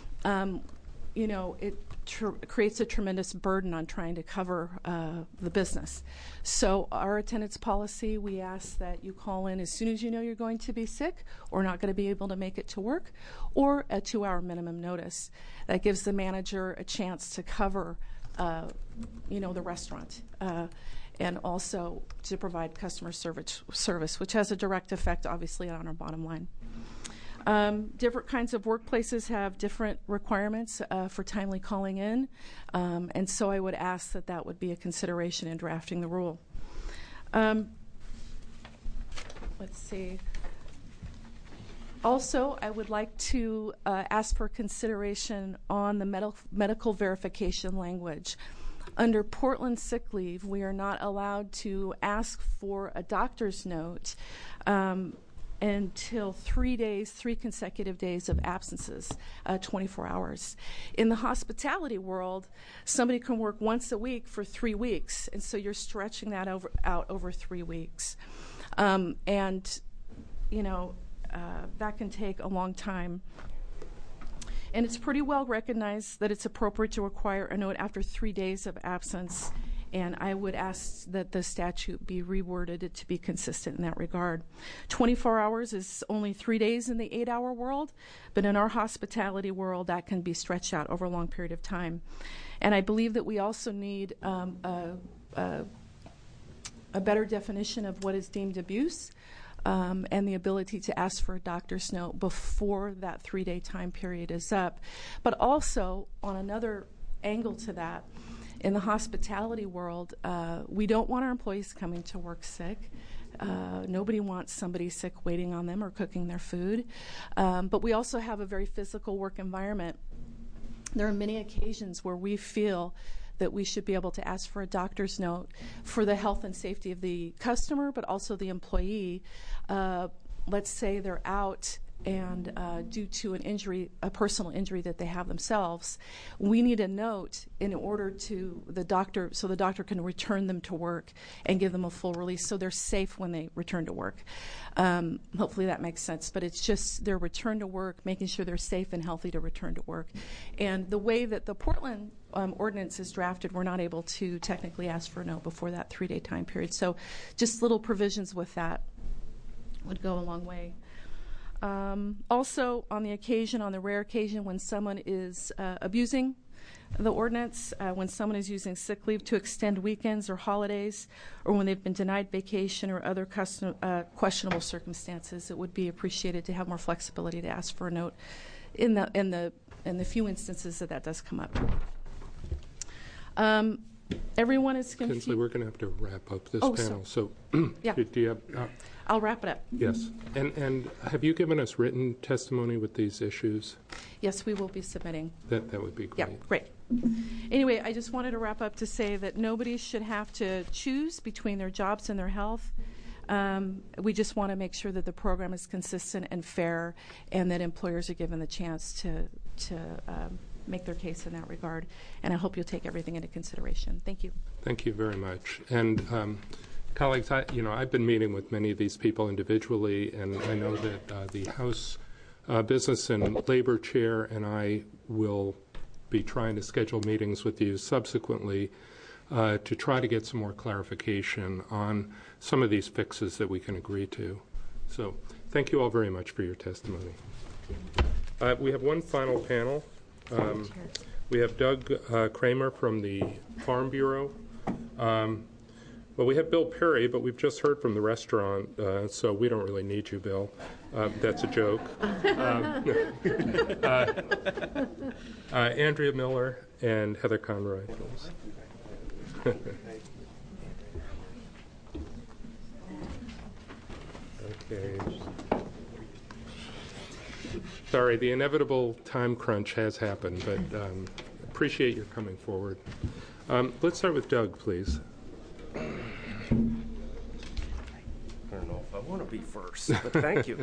it creates a tremendous burden on trying to cover the business. So our attendance policy, we ask that you call in as soon as you know you're going to be sick or not going to be able to make it to work, or a 2-hour minimum notice. That gives the manager a chance to cover, the restaurant. And also to provide customer service, which has a direct effect, obviously, on our bottom line. Different kinds of workplaces have different requirements for timely calling in, and so I would ask that would be a consideration in drafting the rule. Let's see. Also, I would like to ask for consideration on the medical verification language. Under Portland sick leave, we are not allowed to ask for a doctor's note until 3 consecutive days of absences, 24 hours. In the hospitality world, somebody can work once a week for 3 weeks, and so you're stretching that out over 3 weeks. That can take a long time. And it's pretty well recognized that it's appropriate to require a note after 3 days of absence, and I would ask that the statute be reworded to be consistent in that regard. 24 hours is only 3 days in the 8-hour world, but in our hospitality world, that can be stretched out over a long period of time. And I believe that we also need a better definition of what is deemed abuse, and the ability to ask for a doctor's note before that 3-day time period is up. But also, on another angle to that, in the hospitality world, we don't want our employees coming to work sick. Nobody wants somebody sick waiting on them or cooking their food. But we also have a very physical work environment. There are many occasions where we feel that we should be able to ask for a doctor's note for the health and safety of the customer, but also the employee. Let's say they're out and due to an injury, a personal injury that they have themselves, we need a note in order to the doctor, so the doctor can return them to work and give them a full release so they're safe when they return to work. Hopefully that makes sense, but it's just their return to work, making sure they're safe and healthy to return to work. And the way that the Portland ordinance is drafted, we're not able to technically ask for a note before that 3-day time period. So just little provisions with that would go a long way. Also, on the rare occasion when someone is abusing the ordinance, when someone is using sick leave to extend weekends or holidays, or when they've been denied vacation or other questionable circumstances, it would be appreciated to have more flexibility to ask for a note in the few instances that does come up. everyone is confused. Kinsley, we're going to have to wrap up this Oh, panel. So, yeah. do you have, I'll wrap it up. yes. And have you given us written testimony with these issues? Yes, we will be submitting. That would be great. Yeah, great. Anyway, I just wanted to wrap up to say that nobody should have to choose between their jobs and their health. We just want to make sure that the program is consistent and fair, and that employers are given the chance to make their case in that regard. And I hope you'll take everything into consideration. Thank you. Thank you very much. And colleagues, I've been meeting with many of these people individually, and I know that the House Business and Labor Chair and I will be trying to schedule meetings with you subsequently to try to get some more clarification on some of these fixes that we can agree to. So thank you all very much for your testimony. We have one final panel. We have Doug Kramer from the Farm Bureau. Well, we have Bill Perry, but we've just heard from the restaurant, so we don't really need you, Bill. That's a joke. Andrea Miller and Heather Conroy, please. Okay. Sorry, the inevitable time crunch has happened, but appreciate your coming forward. Let's start with Doug, please. I don't know if I want to be first, but thank you.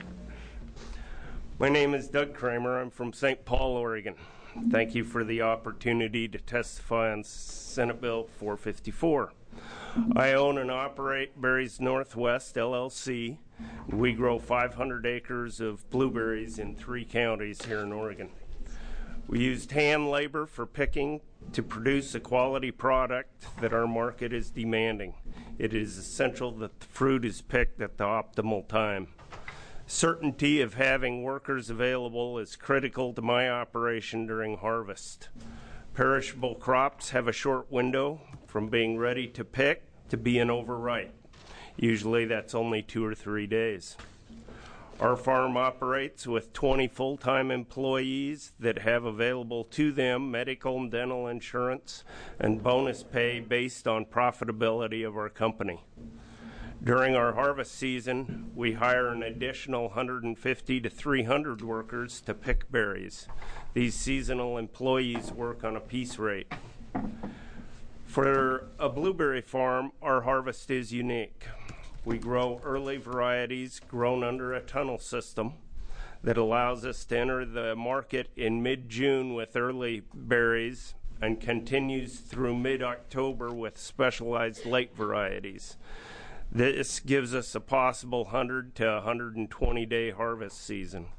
My name is Doug Kramer. I'm from St. Paul, Oregon. Thank you for the opportunity to testify on Senate Bill 454. I own and operate Berries Northwest, LLC. We grow 500 acres of blueberries in 3 counties here in Oregon. We used hand labor for picking to produce a quality product that our market is demanding. It is essential that the fruit is picked at the optimal time. Certainty of having workers available is critical to my operation during harvest. Perishable crops have a short window from being ready to pick to being overripe. Usually that's only 2 or 3 days. Our farm operates with 20 full-time employees that have available to them medical and dental insurance and bonus pay based on profitability of our company. During our harvest season, we hire an additional 150 to 300 workers to pick berries. These seasonal employees work on a piece rate. For a blueberry farm, our harvest is unique. We grow early varieties grown under a tunnel system that allows us to enter the market in mid-June with early berries and continues through mid-October with specialized late varieties. This gives us a possible 100 to 120-day harvest season.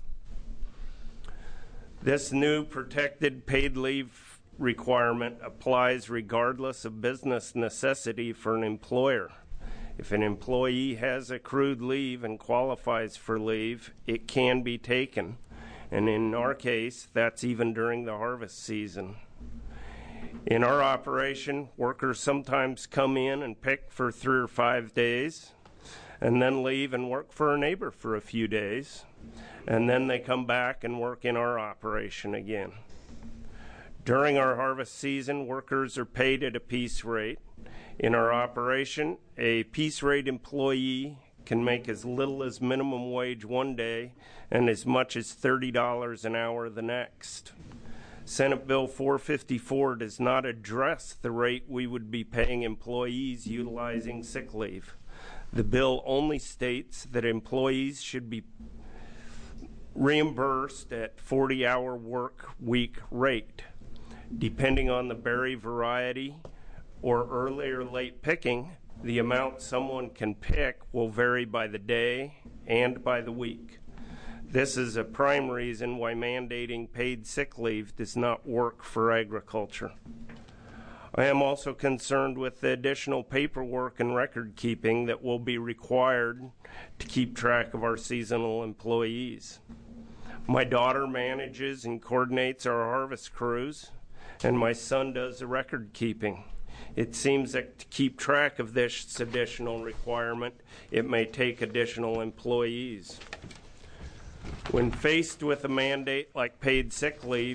This new protected paid leave requirement applies regardless of business necessity for an employer. If an employee has accrued leave and qualifies for leave, it can be taken. And in our case, that's even during the harvest season. In our operation, workers sometimes come in and pick for 3 or 5 days, and then leave and work for a neighbor for a few days, and then they come back and work in our operation again. During our harvest season, workers are paid at a piece rate. In our operation, a piece rate employee can make as little as minimum wage one day and as much as $30 an hour the next. Senate Bill 454 does not address the rate we would be paying employees utilizing sick leave. The bill only states that employees should be reimbursed at 40-hour work week rate. Depending on the berry variety or early or late picking, the amount someone can pick will vary by the day and by the week. This is a prime reason why mandating paid sick leave does not work for agriculture. I am also concerned with the additional paperwork and record keeping that will be required to keep track of our seasonal employees. My daughter manages and coordinates our harvest crews, and my son does the record keeping. It seems that to keep track of this additional requirement, it may take additional employees. When faced with a mandate like paid sick leave,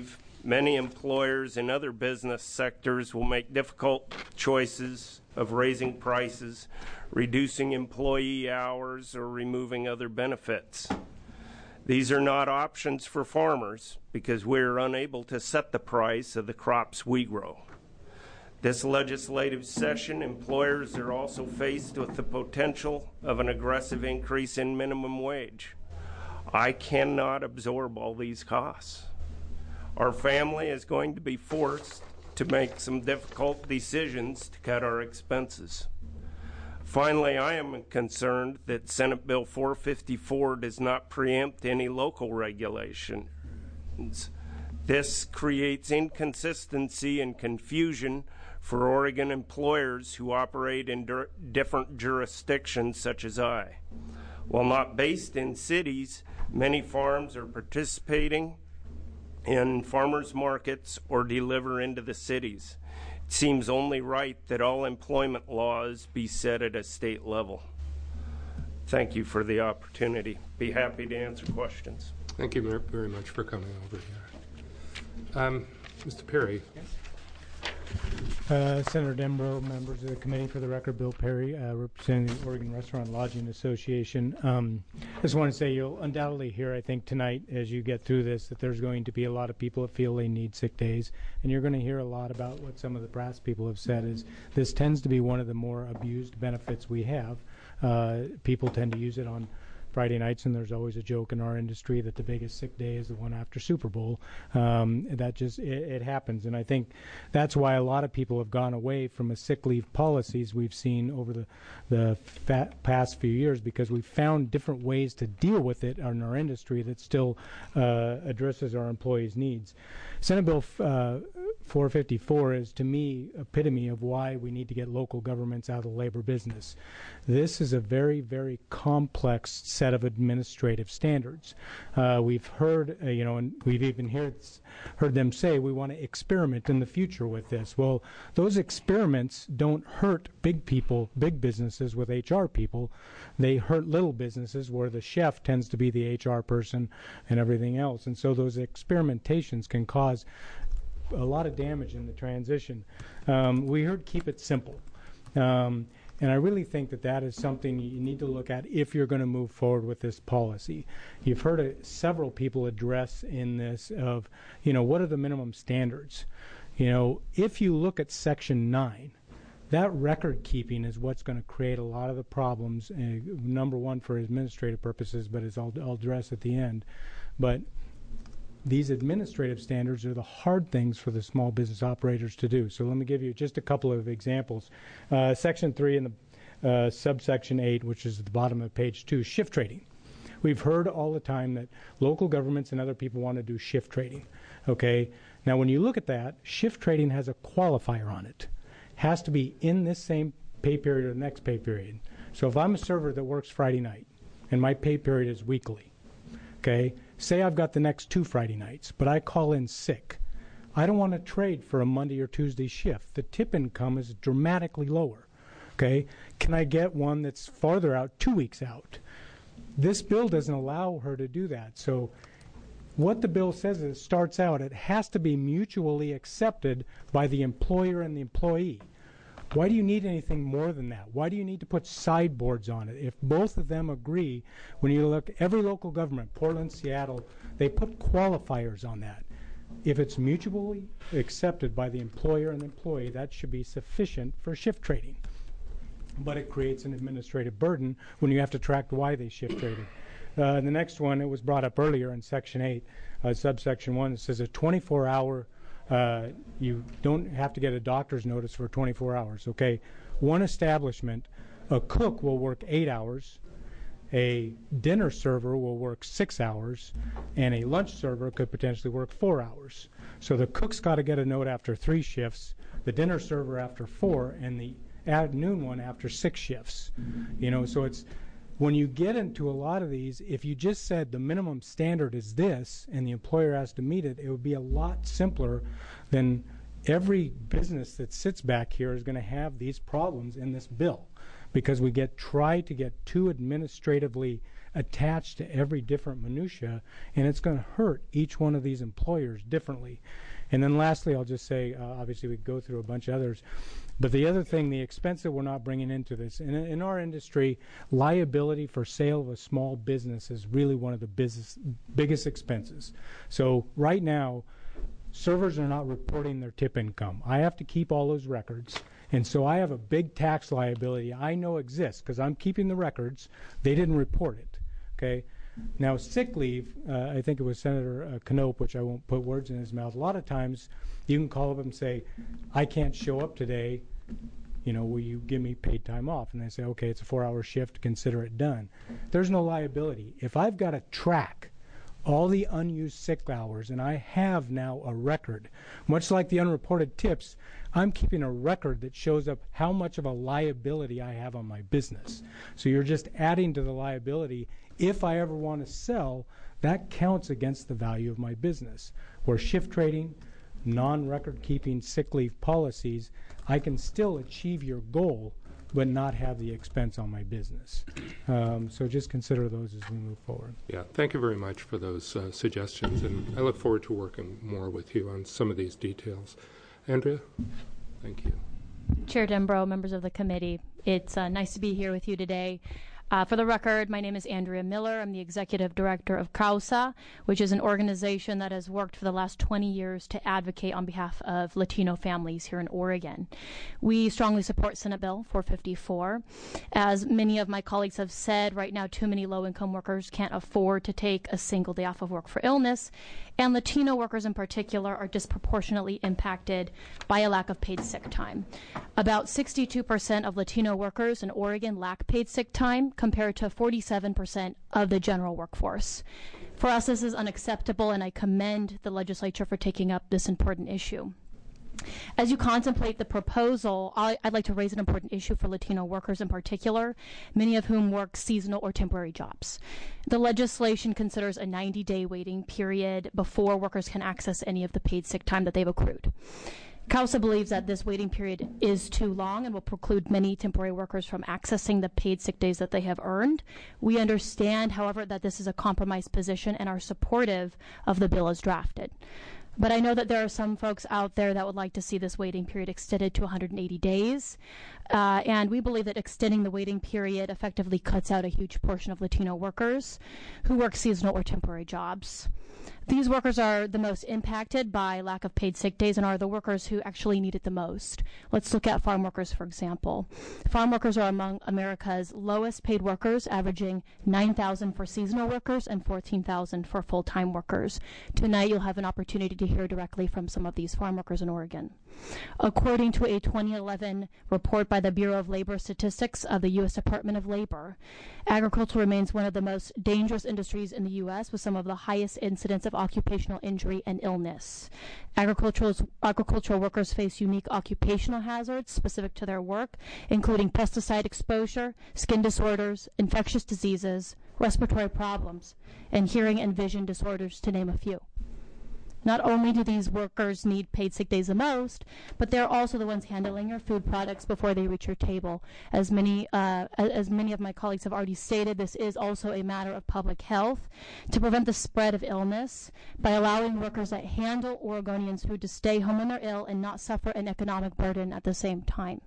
Many employers in other business sectors will make difficult choices of raising prices, reducing employee hours, or removing other benefits. These are not options for farmers because we are unable to set the price of the crops we grow. This legislative session, employers are also faced with the potential of an aggressive increase in minimum wage. I cannot absorb all these costs. Our family is going to be forced to make some difficult decisions to cut our expenses. Finally, I am concerned that Senate Bill 454 does not preempt any local regulations. This creates inconsistency and confusion for Oregon employers who operate in different jurisdictions such as I. While not based in cities, many farms are participating in farmers markets or deliver into the cities. It seems only right that all employment laws be set at a state level. Thank you for the opportunity. Be happy to answer questions. Thank you very much for coming over here. Mr. Perry. Yes. Senator Denbrough, members of the committee, for the record, Bill Perry, representing the Oregon Restaurant Lodging Association. I just want to say you'll undoubtedly hear, I think, tonight as you get through this, that there's going to be a lot of people that feel they need sick days, and you're going to hear a lot about what some of the brass people have said is this tends to be one of the more abused benefits we have. People tend to use it on Friday nights, and there's always a joke in our industry that the biggest sick day is the one after Super Bowl. That just, it happens. And I think that's why a lot of people have gone away from a sick leave policies we've seen over the past few years, because we've found different ways to deal with it in our industry that still addresses our employees' needs. Senate Bill 454 is, to me, epitome of why we need to get local governments out of the labor business. This is a very, very complex set of administrative standards. We've heard, and we've even heard them say we want to experiment in the future with this. Well, those experiments don't hurt big people, big businesses with HR people. They hurt little businesses where the chef tends to be the HR person and everything else. And so those experimentations can cause a lot of damage in the transition. We heard keep it simple. And I really think that that is something you need to look at if you're going to move forward with this policy. You've heard several people address in this of, what are the minimum standards? If you look at Section 9, that record keeping is what's going to create a lot of the problems, number one for administrative purposes, but as I'll address at the end. But these administrative standards are the hard things for the small business operators to do. So let me give you just a couple of examples. Section 3 in the subsection 8, which is at the bottom of page 2, shift trading. We've heard all the time that local governments and other people want to do shift trading. Okay, now when you look at that, shift trading has a qualifier on it. Has to be in this same pay period or the next pay period. So if I'm a server that works Friday night and my pay period is weekly, okay, say I've got the next 2 Friday nights, but I call in sick. I don't want to trade for a Monday or Tuesday shift. The tip income is dramatically lower. Okay, can I get one that's farther out, 2 weeks out? This bill doesn't allow her to do that. So what the bill says is it starts out, it has to be mutually accepted by the employer and the employee. Why do you need anything more than that? Why do you need to put sideboards on it? If both of them agree, when you look, every local government, Portland, Seattle, they put qualifiers on that. If it's mutually accepted by the employer and the employee, that should be sufficient for shift trading. But it creates an administrative burden when you have to track why they shift traded. The next one, it was brought up earlier in Section 8, subsection 1, it says a 24-hour you don't have to get a doctor's notice for 24 hours. Okay, one establishment, a cook will work 8 hours, a dinner server will work 6 hours, and a lunch server could potentially work 4 hours. So the cook's got to get a note after 3 shifts, the dinner server after 4, and the afternoon one after 6 shifts. So it's, when you get into a lot of these, if you just said the minimum standard is this and the employer has to meet it, it would be a lot simpler than every business that sits back here is going to have these problems in this bill, because we try to get too administratively attached to every different minutia, and it's going to hurt each one of these employers differently. And then lastly, I'll just say, obviously we go through a bunch of others, but the other thing, the expense that we're not bringing into this, in our industry, liability for sale of a small business is really one of the biggest expenses. So right now, servers are not reporting their tip income. I have to keep all those records, and so I have a big tax liability I know exists because I'm keeping the records. They didn't report it, okay? Now, sick leave, I think it was Senator Knope, which I won't put words in his mouth. A lot of times you can call up and say, I can't show up today, will you give me paid time off? And they say, okay, it's a 4-hour shift, consider it done. There's no liability. If I've got to track all the unused sick hours, and I have now a record, much like the unreported tips, I'm keeping a record that shows up how much of a liability I have on my business. So you're just adding to the liability. If I ever want to sell, that counts against the value of my business. Where shift trading, non-record keeping sick leave policies, I can still achieve your goal but not have the expense on my business. So just consider those as we move forward. Yeah, thank you very much for those suggestions, and I look forward to working more with you on some of these details. Andrea, thank you. Chair Denbrough, members of the committee, it's nice to be here with you today. For the record, my name is Andrea Miller. I'm the executive director of CAUSA, which is an organization that has worked for the last 20 years to advocate on behalf of Latino families here in Oregon. We strongly support Senate Bill 454. As many of my colleagues have said, right now too many low-income workers can't afford to take a single day off of work for illness, and Latino workers in particular are disproportionately impacted by a lack of paid sick time. About 62% of Latino workers in Oregon lack paid sick time, compared to 47% of the general workforce. For us, this is unacceptable, and I commend the legislature for taking up this important issue. As you contemplate the proposal, I'd like to raise an important issue for Latino workers in particular, many of whom work seasonal or temporary jobs. The legislation considers a 90-day waiting period before workers can access any of the paid sick time that they've accrued. CAUSA believes that this waiting period is too long and will preclude many temporary workers from accessing the paid sick days that they have earned. We understand, however, that this is a compromised position and are supportive of the bill as drafted. But I know that there are some folks out there that would like to see this waiting period extended to 180 days. And we believe that extending the waiting period effectively cuts out a huge portion of Latino workers who work seasonal or temporary jobs. These workers are the most impacted by lack of paid sick days and are the workers who actually need it the most. Let's look at farm workers, for example. Farm workers are among America's lowest paid workers, averaging $9,000 for seasonal workers and $14,000 for full-time workers. Tonight, you'll have an opportunity to hear directly from some of these farm workers in Oregon. According to a 2011 report by the Bureau of Labor Statistics of the U.S. Department of Labor, agriculture remains one of the most dangerous industries in the U.S. with some of the highest incidence of occupational injury and illness. Agricultural workers face unique occupational hazards specific to their work, including pesticide exposure, skin disorders, infectious diseases, respiratory problems, and hearing and vision disorders, to name a few. Not only do these workers need paid sick days the most, but they're also the ones handling your food products before they reach your table. As many of my colleagues have already stated, this is also a matter of public health to prevent the spread of illness by allowing workers that handle Oregonians' food to stay home when they're ill and not suffer an economic burden at the same time.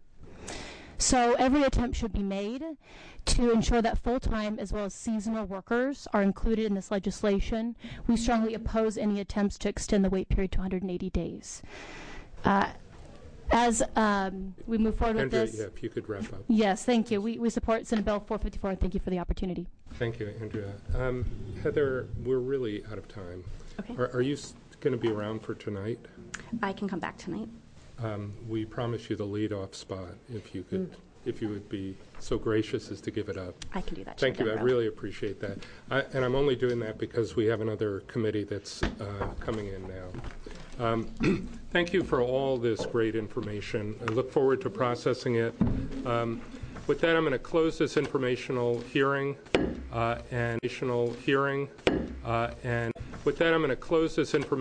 So every attempt should be made to ensure that full-time as well as seasonal workers are included in this legislation. We strongly oppose any attempts to extend the wait period to 180 days. As we move forward Andrea, with this... yeah, if you could wrap up. Yes, thank you. We support Senate Bill 454, and thank you for the opportunity. Thank you, Andrea. Heather, we're really out of time. Okay. Are you going to be around for tonight? I can come back tonight. We promise you the lead-off spot if you could, if you would be so gracious as to give it up. I can do that. Thank you. I really appreciate that. And I'm only doing that because we have another committee that's coming in now. Thank you for all this great information. I look forward to processing it. With that, I'm going to close this informational hearing. And with that, I'm going to close this information.